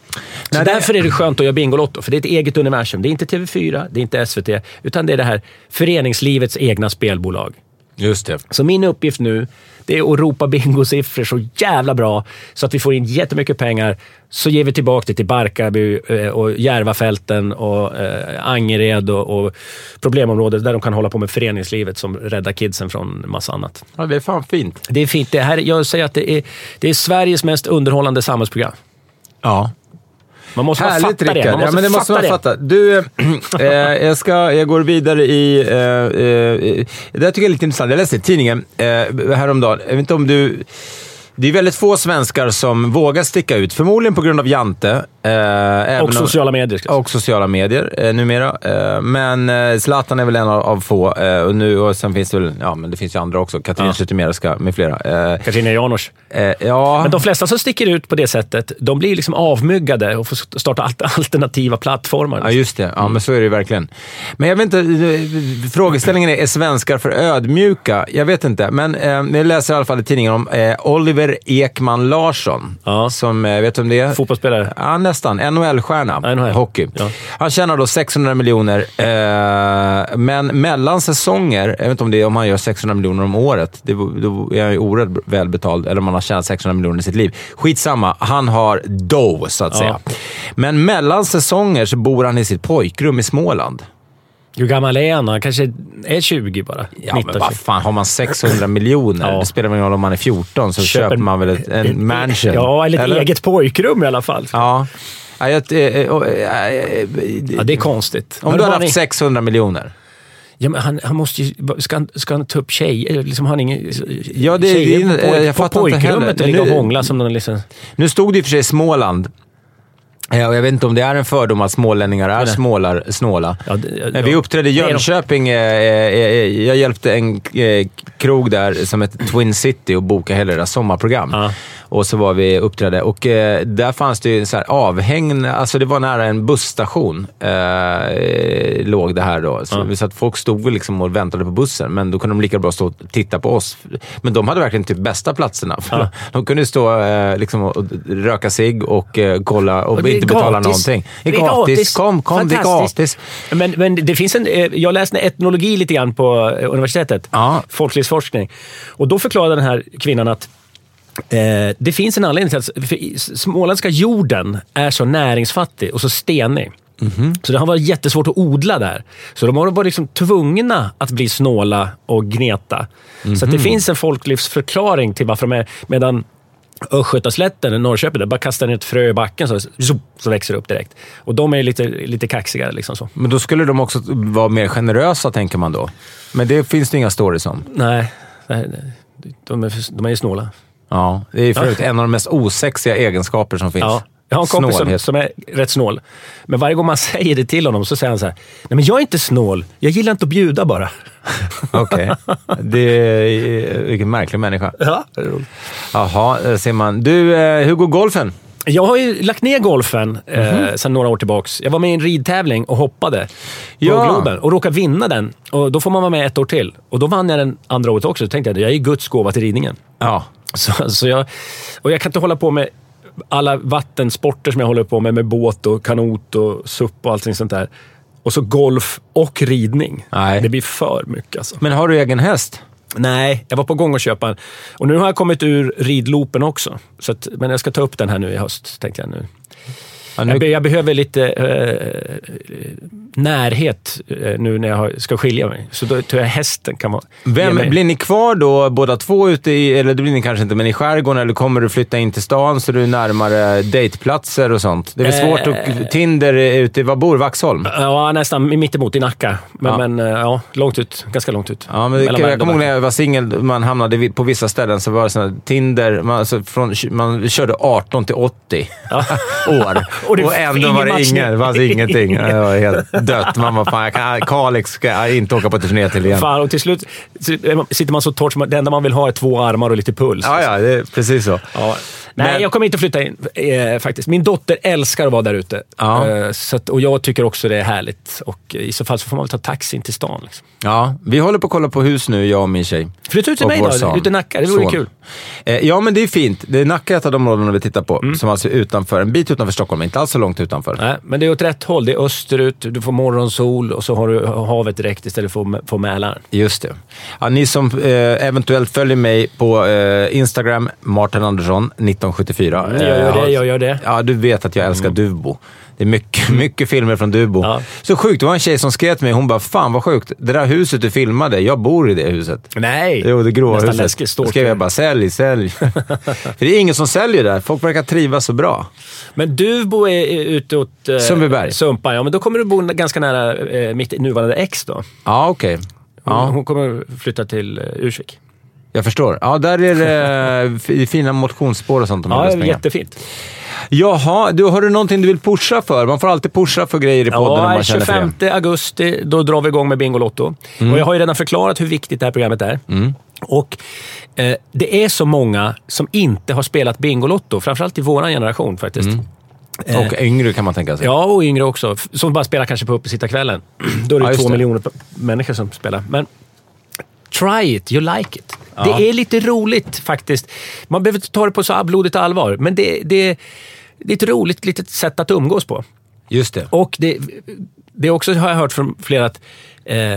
Så därför är det skönt att göra Bingolotto, för det är ett eget universum. Det är inte T V fyra, det är inte S V T, utan det är det här föreningslivets egna spelbolag. Just det. Så min uppgift nu, det är att ropa bingosiffror så jävla bra så att vi får in jättemycket pengar. Så ger vi tillbaka det till Barkarby och Järvafälten och eh, Angered och, och problemområdet där de kan hålla på med föreningslivet som räddar kidsen från massa annat. Ja, det är fan fint. Det är fint. Det här, jag säger att det är, det är Sveriges mest underhållande samhällsprogram. Ja. Man måste Härligt, fatta det. Rickard. Man måste, ja, men det måste man det. fatta. Du, eh, jag, ska, jag går vidare i... Eh, eh, det här tycker jag är lite intressant. Jag läste i tidningen eh, häromdagen. Jag vet inte om du... Det är väldigt få svenskar som vågar sticka ut. Förmodligen på grund av Jante. Eh, och sociala medier. Och sociala medier eh, numera. Eh, men eh, Zlatan är väl en av, av få. Eh, och, nu, och sen finns det väl... Ja, men det finns ju andra också. Katarina ja. Zytomierska med flera. Eh, Katarina Janouch. Eh, ja. Men de flesta som sticker ut på det sättet, de blir liksom avmyggade och får starta alternativa plattformar. Ja, just det. Ja, mm. men så är det verkligen. Men jag vet inte... Frågeställningen är, är svenskar för ödmjuka? Jag vet inte. Men eh, jag läser i alla fall i tidningen om eh, Oliver Ekman Larsson. Ja. Som, eh, vet du om det är? Fotbollsspelare. Ja, nästan. N H L-stjärna. N H L. Hockey. Ja. Han tjänar då sexhundra miljoner. Eh, men mellan säsonger, jag vet inte om det är om han gör sexhundra miljoner om året. Det, då är han ju oerhört välbetald. Eller om han har tjänat sexhundra miljoner i sitt liv. Skitsamma. Han har dough, så att ja. säga. Men mellan säsonger så bor han i sitt pojkrum i Småland. Hur gammal är han? Han kanske är tjugo bara. Ja, men vad fan, har man sexhundra miljoner? Ja. Det spelar väl roll om man är fjorton, så köper, köper man väl ett, en, en mansion. Ja, eller ett eller? eget pojkrum i alla fall. Ja. Ja, jag, äh, äh, äh, ja, det är konstigt. Om men du har haft ni... sexhundra miljoner. Ja, men han, han måste ju... Ska han, ska han ta upp tjejer? Liksom, har han ingen ja, det, tjejer det, på, jag på pojkrummet och ligga och hångla som någon liksom... Nu stod det i och för sig Småland. Ja, och jag vet inte om det är en fördom att smålänningar är smålar, snåla. Ja, det, ja, vi uppträdde i Jönköping. Eh, eh, jag hjälpte en eh, krog där som heter Twin City och boka hela deras sommarprogram. Ja. Och så var vi uppträdde. Och eh, där fanns det ju så här avhäng. Alltså det var nära en busstation. Eh, låg det här då. Så, ja. så att folk stod liksom och väntade på bussen. Men då kunde de lika bra stå och titta på oss. Men de hade verkligen typ bästa platserna. Ja. De kunde stå eh, liksom och röka sig och eh, kolla och, och inte betala gratis. någonting. Det är gratis. gratis. Kom, kom, det är gratis. Men, men det finns en... Eh, jag läste etnologi lite grann på eh, universitetet. Ja. Folklivsforskning. Och då förklarade den här kvinnan att Eh, det finns en anledning till att för småländska jorden är så näringsfattig och så stenig. Mm-hmm. Så det har varit jättesvårt att odla där. Så de har varit liksom tvungna att bli snåla och gneta. Mm-hmm. Så att det finns en folklivsförklaring till varför de är, medan Östgötaslätten i Norrköping, där bara kastar ner ett frö i backen så, så växer det upp direkt. Och de är lite, lite kaxigare liksom så. Men då skulle de också vara mer generösa, tänker man då. Men det finns det inga stories om. Nej, de är, de är snåla. Ja, det är förut ja. en av de mest osexiga egenskaper som finns. Ja. Jag har en kompis som, som är rätt snål. Men varje gång man säger det till honom så säger han så här: nej, men jag är inte snål. Jag gillar inte att bjuda bara. Okej. Okay. Det är vilken märklig människa. Ja, det är roligt. Jaha, ser man. Du, hur går golfen? Jag har ju lagt ner golfen mm-hmm. eh, sedan några år tillbaks. Jag var med i en ridtävling och hoppade på ja. Globen och råkade vinna den. Och då får man vara med ett år till. Och då vann jag den andra året också. Så tänkte jag, jag är Guds gåva till ridningen. Ja. Så, så jag, och jag kan inte hålla på med alla vattensporter som jag håller på med, med båt och kanot och supp och allting sånt där. Och så golf och ridning. Nej. Det blir för mycket alltså. Men har du egen häst? Nej, jag var på gång att köpa en. Och nu har jag kommit ur ridloopen också. Så att, men jag ska ta upp den här nu i höst, tänkte jag nu. Ja, nu... Jag, be, jag behöver lite eh, närhet eh, nu när jag ska skilja mig. Så då tror jag hästen kan vara... Vem, blir ni kvar då båda två ute i, eller det blir ni kanske inte, men i skärgården, eller kommer du flytta in till stan så du är närmare dateplatser och sånt? Det är väl svårt eh... att... Tinder ute, vad bor Vaxholm? Ja, nästan mitt emot i Nacka. Men ja, men, ja långt ut. Ganska långt ut. Ja, men det, jag kommer ihåg när jag var singel, man hamnade på vissa ställen så var det sådana Tinder, man, alltså från, man körde arton till åttio ja. år. Och, och ändå var det ingen, det var ingenting. Det var helt dött. Man var fan, jag kan, Kalix ska jag inte åka på turné till igen. Fan, och till slut sitter man så torrt som det enda man vill ha är två armar och lite puls. Ja, ja, det är precis så. Ja. Nej, Men... jag kommer inte flytta in eh, faktiskt. Min dotter älskar att vara där ute. Ja. Eh, så att, och jag tycker också det är härligt. Och i så fall så får man väl ta taxi in till stan. Liksom. Ja, vi håller på att kolla på hus nu, jag och min tjej. Flytta ut till och mig då, ut i Nacka. Det vore kul. Eh, ja, men det är fint. Det är Nacka ett av de områdena vi tittar på. Mm. Som alltså är utanför, en bit utanför Stockholm. Inte alls så långt utanför. Nej, men det är åt rätt håll. Det är österut, du får morgonsol och så har du havet direkt istället för, för Mälaren. Just det. Ja, ni som eh, eventuellt följer mig på eh, Instagram, Martin Andersson nitton sjuttiofyra. Mm, jag gör det, jag gör det. Ja, du vet att jag älskar mm. Duvbo. Det är mycket, mycket filmer från Duvbo. Ja. Så sjukt, det var en tjej som skrev till mig, hon bara, fan vad sjukt, det där huset du filmade, jag bor i det huset. Nej! Jo, det gråa nästan huset. Läskigt, då skrev jag bara, sälj, sälj. För det är ingen som säljer där, folk verkar trivas så bra. Men Duvbo är ute åt eh, Sundbyberg. Sumpan, ja, men då kommer du bo ganska nära eh, mitt nuvarande ex då. Ja, okej. Okay. Ja. Hon, hon kommer flytta till eh, Ursvik. Jag förstår. Ja, där är det fina motionsspår och sånt. Ja, det är jättefint. Jaha, du, har du någonting du vill pusha för? Man får alltid pusha för grejer i podden ja, om man känner för det. tjugofemte augusti, då drar vi igång med Bingolotto. Mm. Och jag har ju redan förklarat hur viktigt det här programmet är. Mm. Och eh, det är så många som inte har spelat Bingolotto, framförallt i våran generation faktiskt. Mm. Och yngre kan man tänka sig. Ja, och yngre också. Som bara spelar kanske på uppesittarkvällen. Då är det ja, två det. miljoner människor som spelar. Men try it, you like it. Ja. Det är lite roligt faktiskt. Man behöver inte ta det på så blodigt allvar. Men det, det, det är ett roligt litet sätt att umgås på. Just det. Och det, det också har jag hört från flera att eh,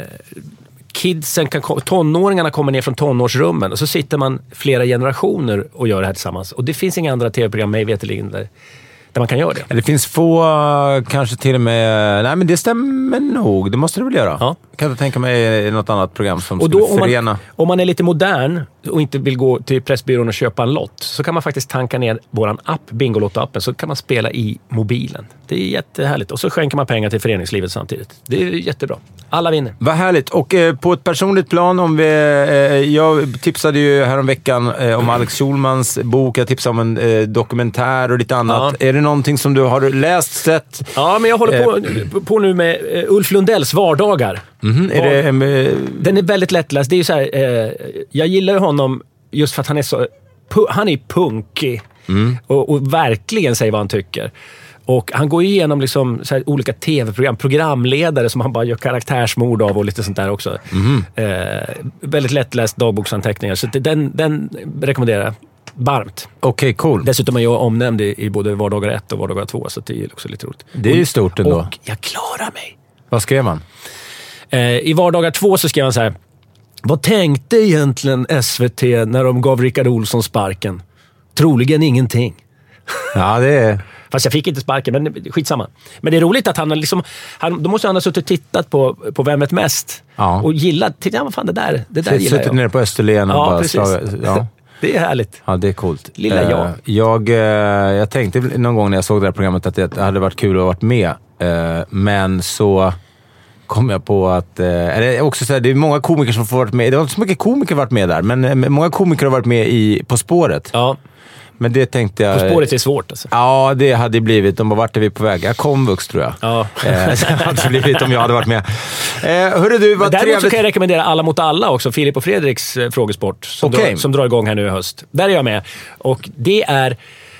kidsen kan, tonåringarna kommer ner från tonårsrummen och så sitter man flera generationer och gör det här tillsammans. Och det finns inga andra tv-program mig veterligen där, där man kan göra det. Det finns få, kanske till och med... Nej, men det stämmer nog. Det måste det väl göra. Ja. Jag kan inte tänka mig något annat program som och då, skulle förena... Om man, om man är lite modern och inte vill gå till Pressbyrån och köpa en lott, så kan man faktiskt tanka ner våran app, Bingolotto-appen, så kan man spela i mobilen. Det är jättehärligt. Och så skänker man pengar till föreningslivet samtidigt. Det är jättebra. Alla vinner. Vad härligt. Och eh, på ett personligt plan, om vi... Eh, jag tipsade ju häromveckan eh, om Alex Schulmans bok. Jag tipsade om en eh, dokumentär och lite annat. Ja. Är det någonting som du har läst, sett? Ja, men jag håller på, eh, på nu med eh, Ulf Lundells Vardagar. Mm-hmm. Är det, en, eh, Den är väldigt lättläst. Det är ju så här, eh, jag gillar ju honom just för att han är så... Pu- han är punkig. Mm. Och, och verkligen säger vad han tycker. Och han går igenom liksom så här olika tv-program, programledare som han bara gör karaktärsmord av och lite sånt där också. Mm. Eh, väldigt lättläst dagboksanteckningar. Så det, den, den rekommenderar jag varmt. Okej, okay, cool. Dessutom är jag omnämnd i, i både Vardagar ett och Vardagar två, så det är också lite roligt. Det är ju stort ändå. Och jag klarar mig. Vad skrev han? Eh, I Vardagar två så skrev han så här: vad tänkte egentligen S V T när de gav Rickard Olsson sparken? Troligen ingenting. Ja, det är... Fast jag fick inte sparken, men skitsamma. Men det är roligt att han liksom... Han, då måste han ha suttit och tittat på, på Vem vet mest? Ja. Och gillat... Titta, vad fan, det där, det där gillar jag. Suttit nere på Österlen och ja, bara... Precis. Slag, ja, det är härligt. Ja, det är coolt. Lilla jag. Uh, jag. Uh, jag tänkte någon gång när jag såg det här programmet att det hade varit kul att ha varit med. Uh, men så... kom jag på att... Eh, är också så här, det är många komiker som får varit med. Det har inte så mycket komiker varit med där, men eh, många komiker har varit med i På spåret. Ja. Men det tänkte jag... På spåret är svårt alltså. Ja, det hade blivit. De bara, vart är vi på väg? Jag komvux, tror jag. Ja. Eh, det hade blivit om jag hade varit med. Eh, hörru du, vad däremot trevligt... så kan jag rekommendera Alla mot alla också. Filip och Fredriks eh, frågesport. Som, okay. drar, som drar igång här nu i höst. Där är jag med. Och det är...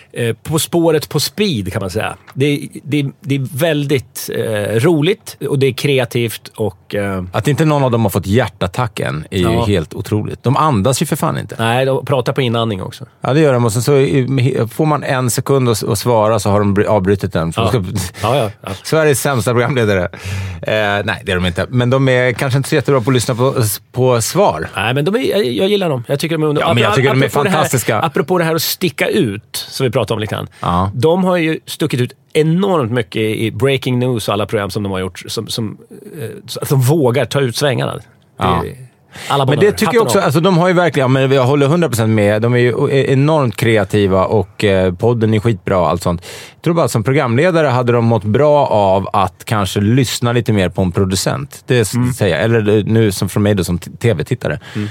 På spåret på speed kan man säga. Det, det, det är väldigt eh, roligt och det är kreativt och... Eh, att inte någon av dem har fått hjärtattack än är ja. ju helt otroligt. De andas ju för fan inte. Nej, de pratar på inandning också. Ja, det gör de. Och sen så får man en sekund att, att svara så har de avbrutit den. Ja. Ska... Ja, ja, ja. Sveriges sämsta programledare. Eh, nej, det är de inte. Men de är kanske inte så jättebra på att lyssna på, på svar. Nej, men de är, jag, jag gillar dem. Jag tycker de är under... Ja, men jag tycker de är fantastiska. Det här, apropå det här att sticka ut, som vi pratade om lite grann. Ja. De har ju stuckit ut enormt mycket i Breaking News och alla program som de har gjort. Som, som, att de vågar ta ut svängarna. Ja. Det, alla men det tycker jag också, alltså de har ju verkligen, ja, men jag håller hundra procent med, de är ju enormt kreativa och eh, podden är skitbra och allt sånt. Jag tror bara som programledare hade de mått bra av att kanske lyssna lite mer på en producent. Det mm. säger jag, eller nu som från mig då som tv-tittare. Mm.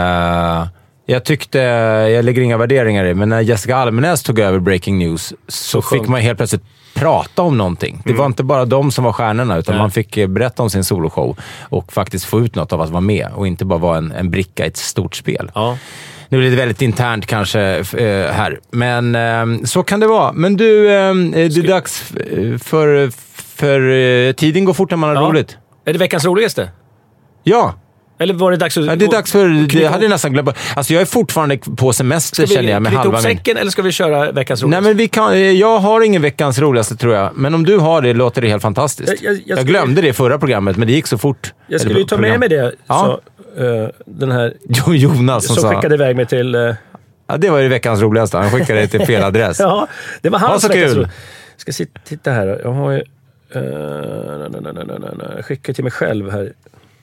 Uh, Jag tyckte, jag lägger inga värderingar i, men när Jessica Almenäs tog över Breaking News så, så fick man helt plötsligt prata om någonting. Det mm. var inte bara de som var stjärnorna, utan Nej. man fick berätta om sin soloshow och faktiskt få ut något av att vara med och inte bara vara en, en bricka i ett stort spel. Ja. Nu blir det väldigt internt kanske eh, här. Men eh, så kan det vara. Men du, eh, det är dags för, för eh, tiden går fort när man har Ja. roligt. Är det veckans roligaste? Ja. Eller var det dags att... Ja, det är dags för... Det hade jag nästan glömt. Alltså jag är fortfarande på semester, känner jag, med halva min... Ska vi säcken eller ska vi köra veckans roligaste? Nej, men vi kan... Jag har ingen veckans roligaste, tror jag. Men om du har det, låter det helt fantastiskt. Jag, jag, jag, jag glömde skulle... det i förra programmet, men det gick så fort. Jag skulle ju ta med mig det. Ja. Så, uh, den här... Jo, Jonas som, som sa... skickade iväg mig till... Uh... Ja, det var ju veckans roligaste. Han skickade det till fel adress. Ja, det var hans veckans roligaste. Jag ska titta här. Jag har ju... Uh, nej, nej, nej, nej, nej. Jag skickar till mig själv här.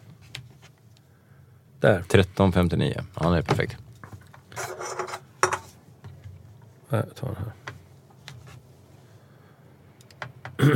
Där. tretton femtionio. Ja, det är perfekt. Jag tar den här.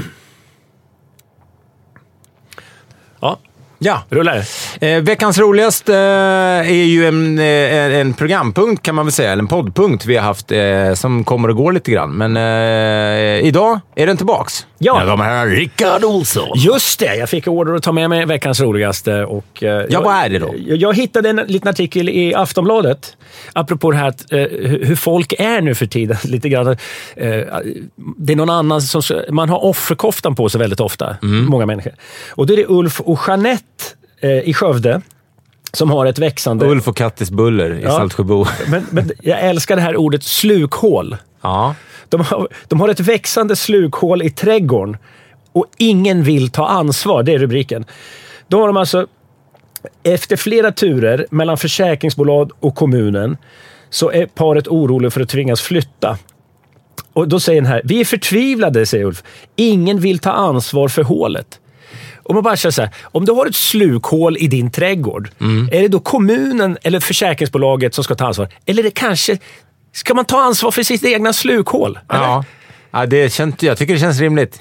Ja. Ja. Rullar det. Eh, veckans roligaste eh, är ju en, eh, en programpunkt, kan man väl säga. Eller en poddpunkt vi har haft eh, som kommer och går lite grann. Men eh, idag är den tillbaks. Ja. Jag kommer här, Rickard Olsson. Just det, jag fick order att ta med mig veckans roligaste. Och, eh, ja, jag, vad är det då? Jag, jag hittade en liten artikel i Aftonbladet. Apropå det här att, eh, hur folk är nu för tiden. Lite grann. Eh, det är någon annan som... Man har offerkoftan på sig väldigt ofta. Mm. Många människor. Och då är det Ulf och Jeanette eh, i Skövde som har ett växande... Ulf och Kattis Buller i ja, Saltsjöbo. Men, men jag älskar det här ordet slukhål. Ja. De har, de har ett växande slukhål i trädgården och ingen vill ta ansvar, det är rubriken. Då har de alltså, efter flera turer mellan försäkringsbolag och kommunen, så är paret oroliga för att tvingas flytta. Och då säger den här, vi är förtvivlade, säger Ulf. Ingen vill ta ansvar för hålet. Och man bara säger så här, om du har ett slukhål i din trädgård, mm. är det då kommunen eller försäkringsbolaget som ska ta ansvar? Eller är det kanske... Ska man ta ansvar för sitt egna slukhål? Ja, ja det känns, jag tycker det känns rimligt.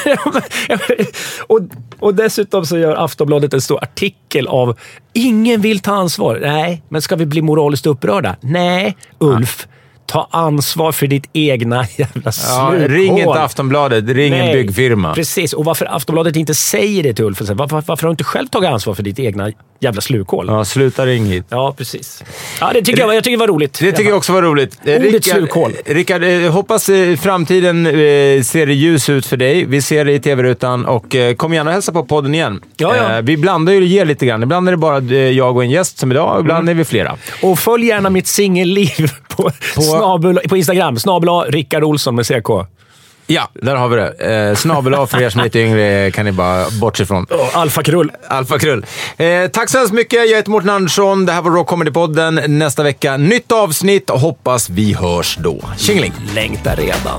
och, och dessutom så gör Aftonbladet en stor artikel av ingen vill ta ansvar. Nej, men ska vi bli moraliskt upprörda? Nej, Ulf. Ja. Ta ansvar för ditt egna jävla slukhål. Ja, ring inte Aftonbladet, ring Nej, en byggfirma. Precis, och varför Aftonbladet inte säger det till Ulf? Varför, varför har du inte själv tagit ansvar för ditt egna jävla slukhål? Ja, sluta ring hit. Ja, precis. Ja, det tycker jag, jag tycker det var roligt. Det tycker jag också var roligt. Ordet slukhål. Rickard, hoppas framtiden eh, ser ljus ut för dig. Vi ser dig i tv-rutan och eh, kom gärna och hälsa på podden igen. Ja, ja. Eh, vi blandar ju och ger lite grann. Ibland är det bara jag och en gäst som idag, ibland mm. är vi flera. Och följ gärna mitt singelliv på, på... Snabel, på Instagram. Snabel A, Rickard Olsson med C K. Ja, där har vi det. Eh, snabel A för er som är lite yngre kan ni bara bortse ifrån. Oh, Alfa Krull. Alfa Krull. Eh, tack så hemskt mycket. Jag heter Mårten Andersson. Det här var Raw Comedy-podden. Nästa vecka, nytt avsnitt. Hoppas vi hörs då. Tjingling. Längtar redan.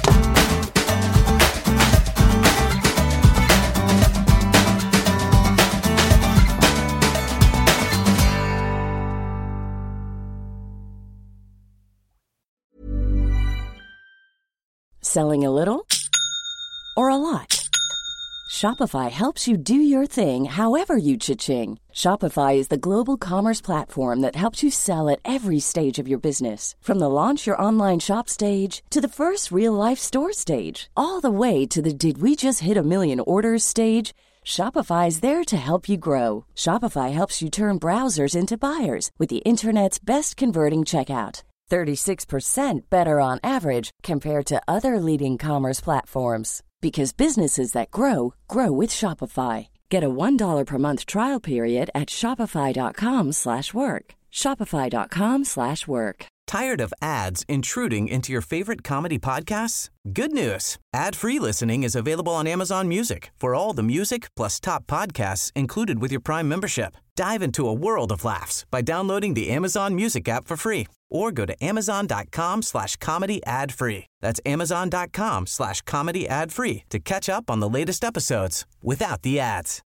Selling a little or a lot? Shopify helps you do your thing however you cha-ching. Shopify is the global commerce platform that helps you sell at every stage of your business. From the launch your online shop stage to the first real-life store stage, all the way to the did we just hit a million orders stage. Shopify is there to help you grow. Shopify helps you turn browsers into buyers with the internet's best converting checkout. thirty-six percent better on average compared to other leading commerce platforms. Because businesses that grow, grow with Shopify. Get a one dollar per month trial period at shopify.com slash work. Shopify.com slash work. Tired of ads intruding into your favorite comedy podcasts? Good news. Ad-free listening is available on Amazon Music for all the music plus top podcasts included with your Prime membership. Dive into a world of laughs by downloading the Amazon Music app for free or go to amazon.com slash comedy ad free. That's amazon.com slash comedy ad free to catch up on the latest episodes without the ads.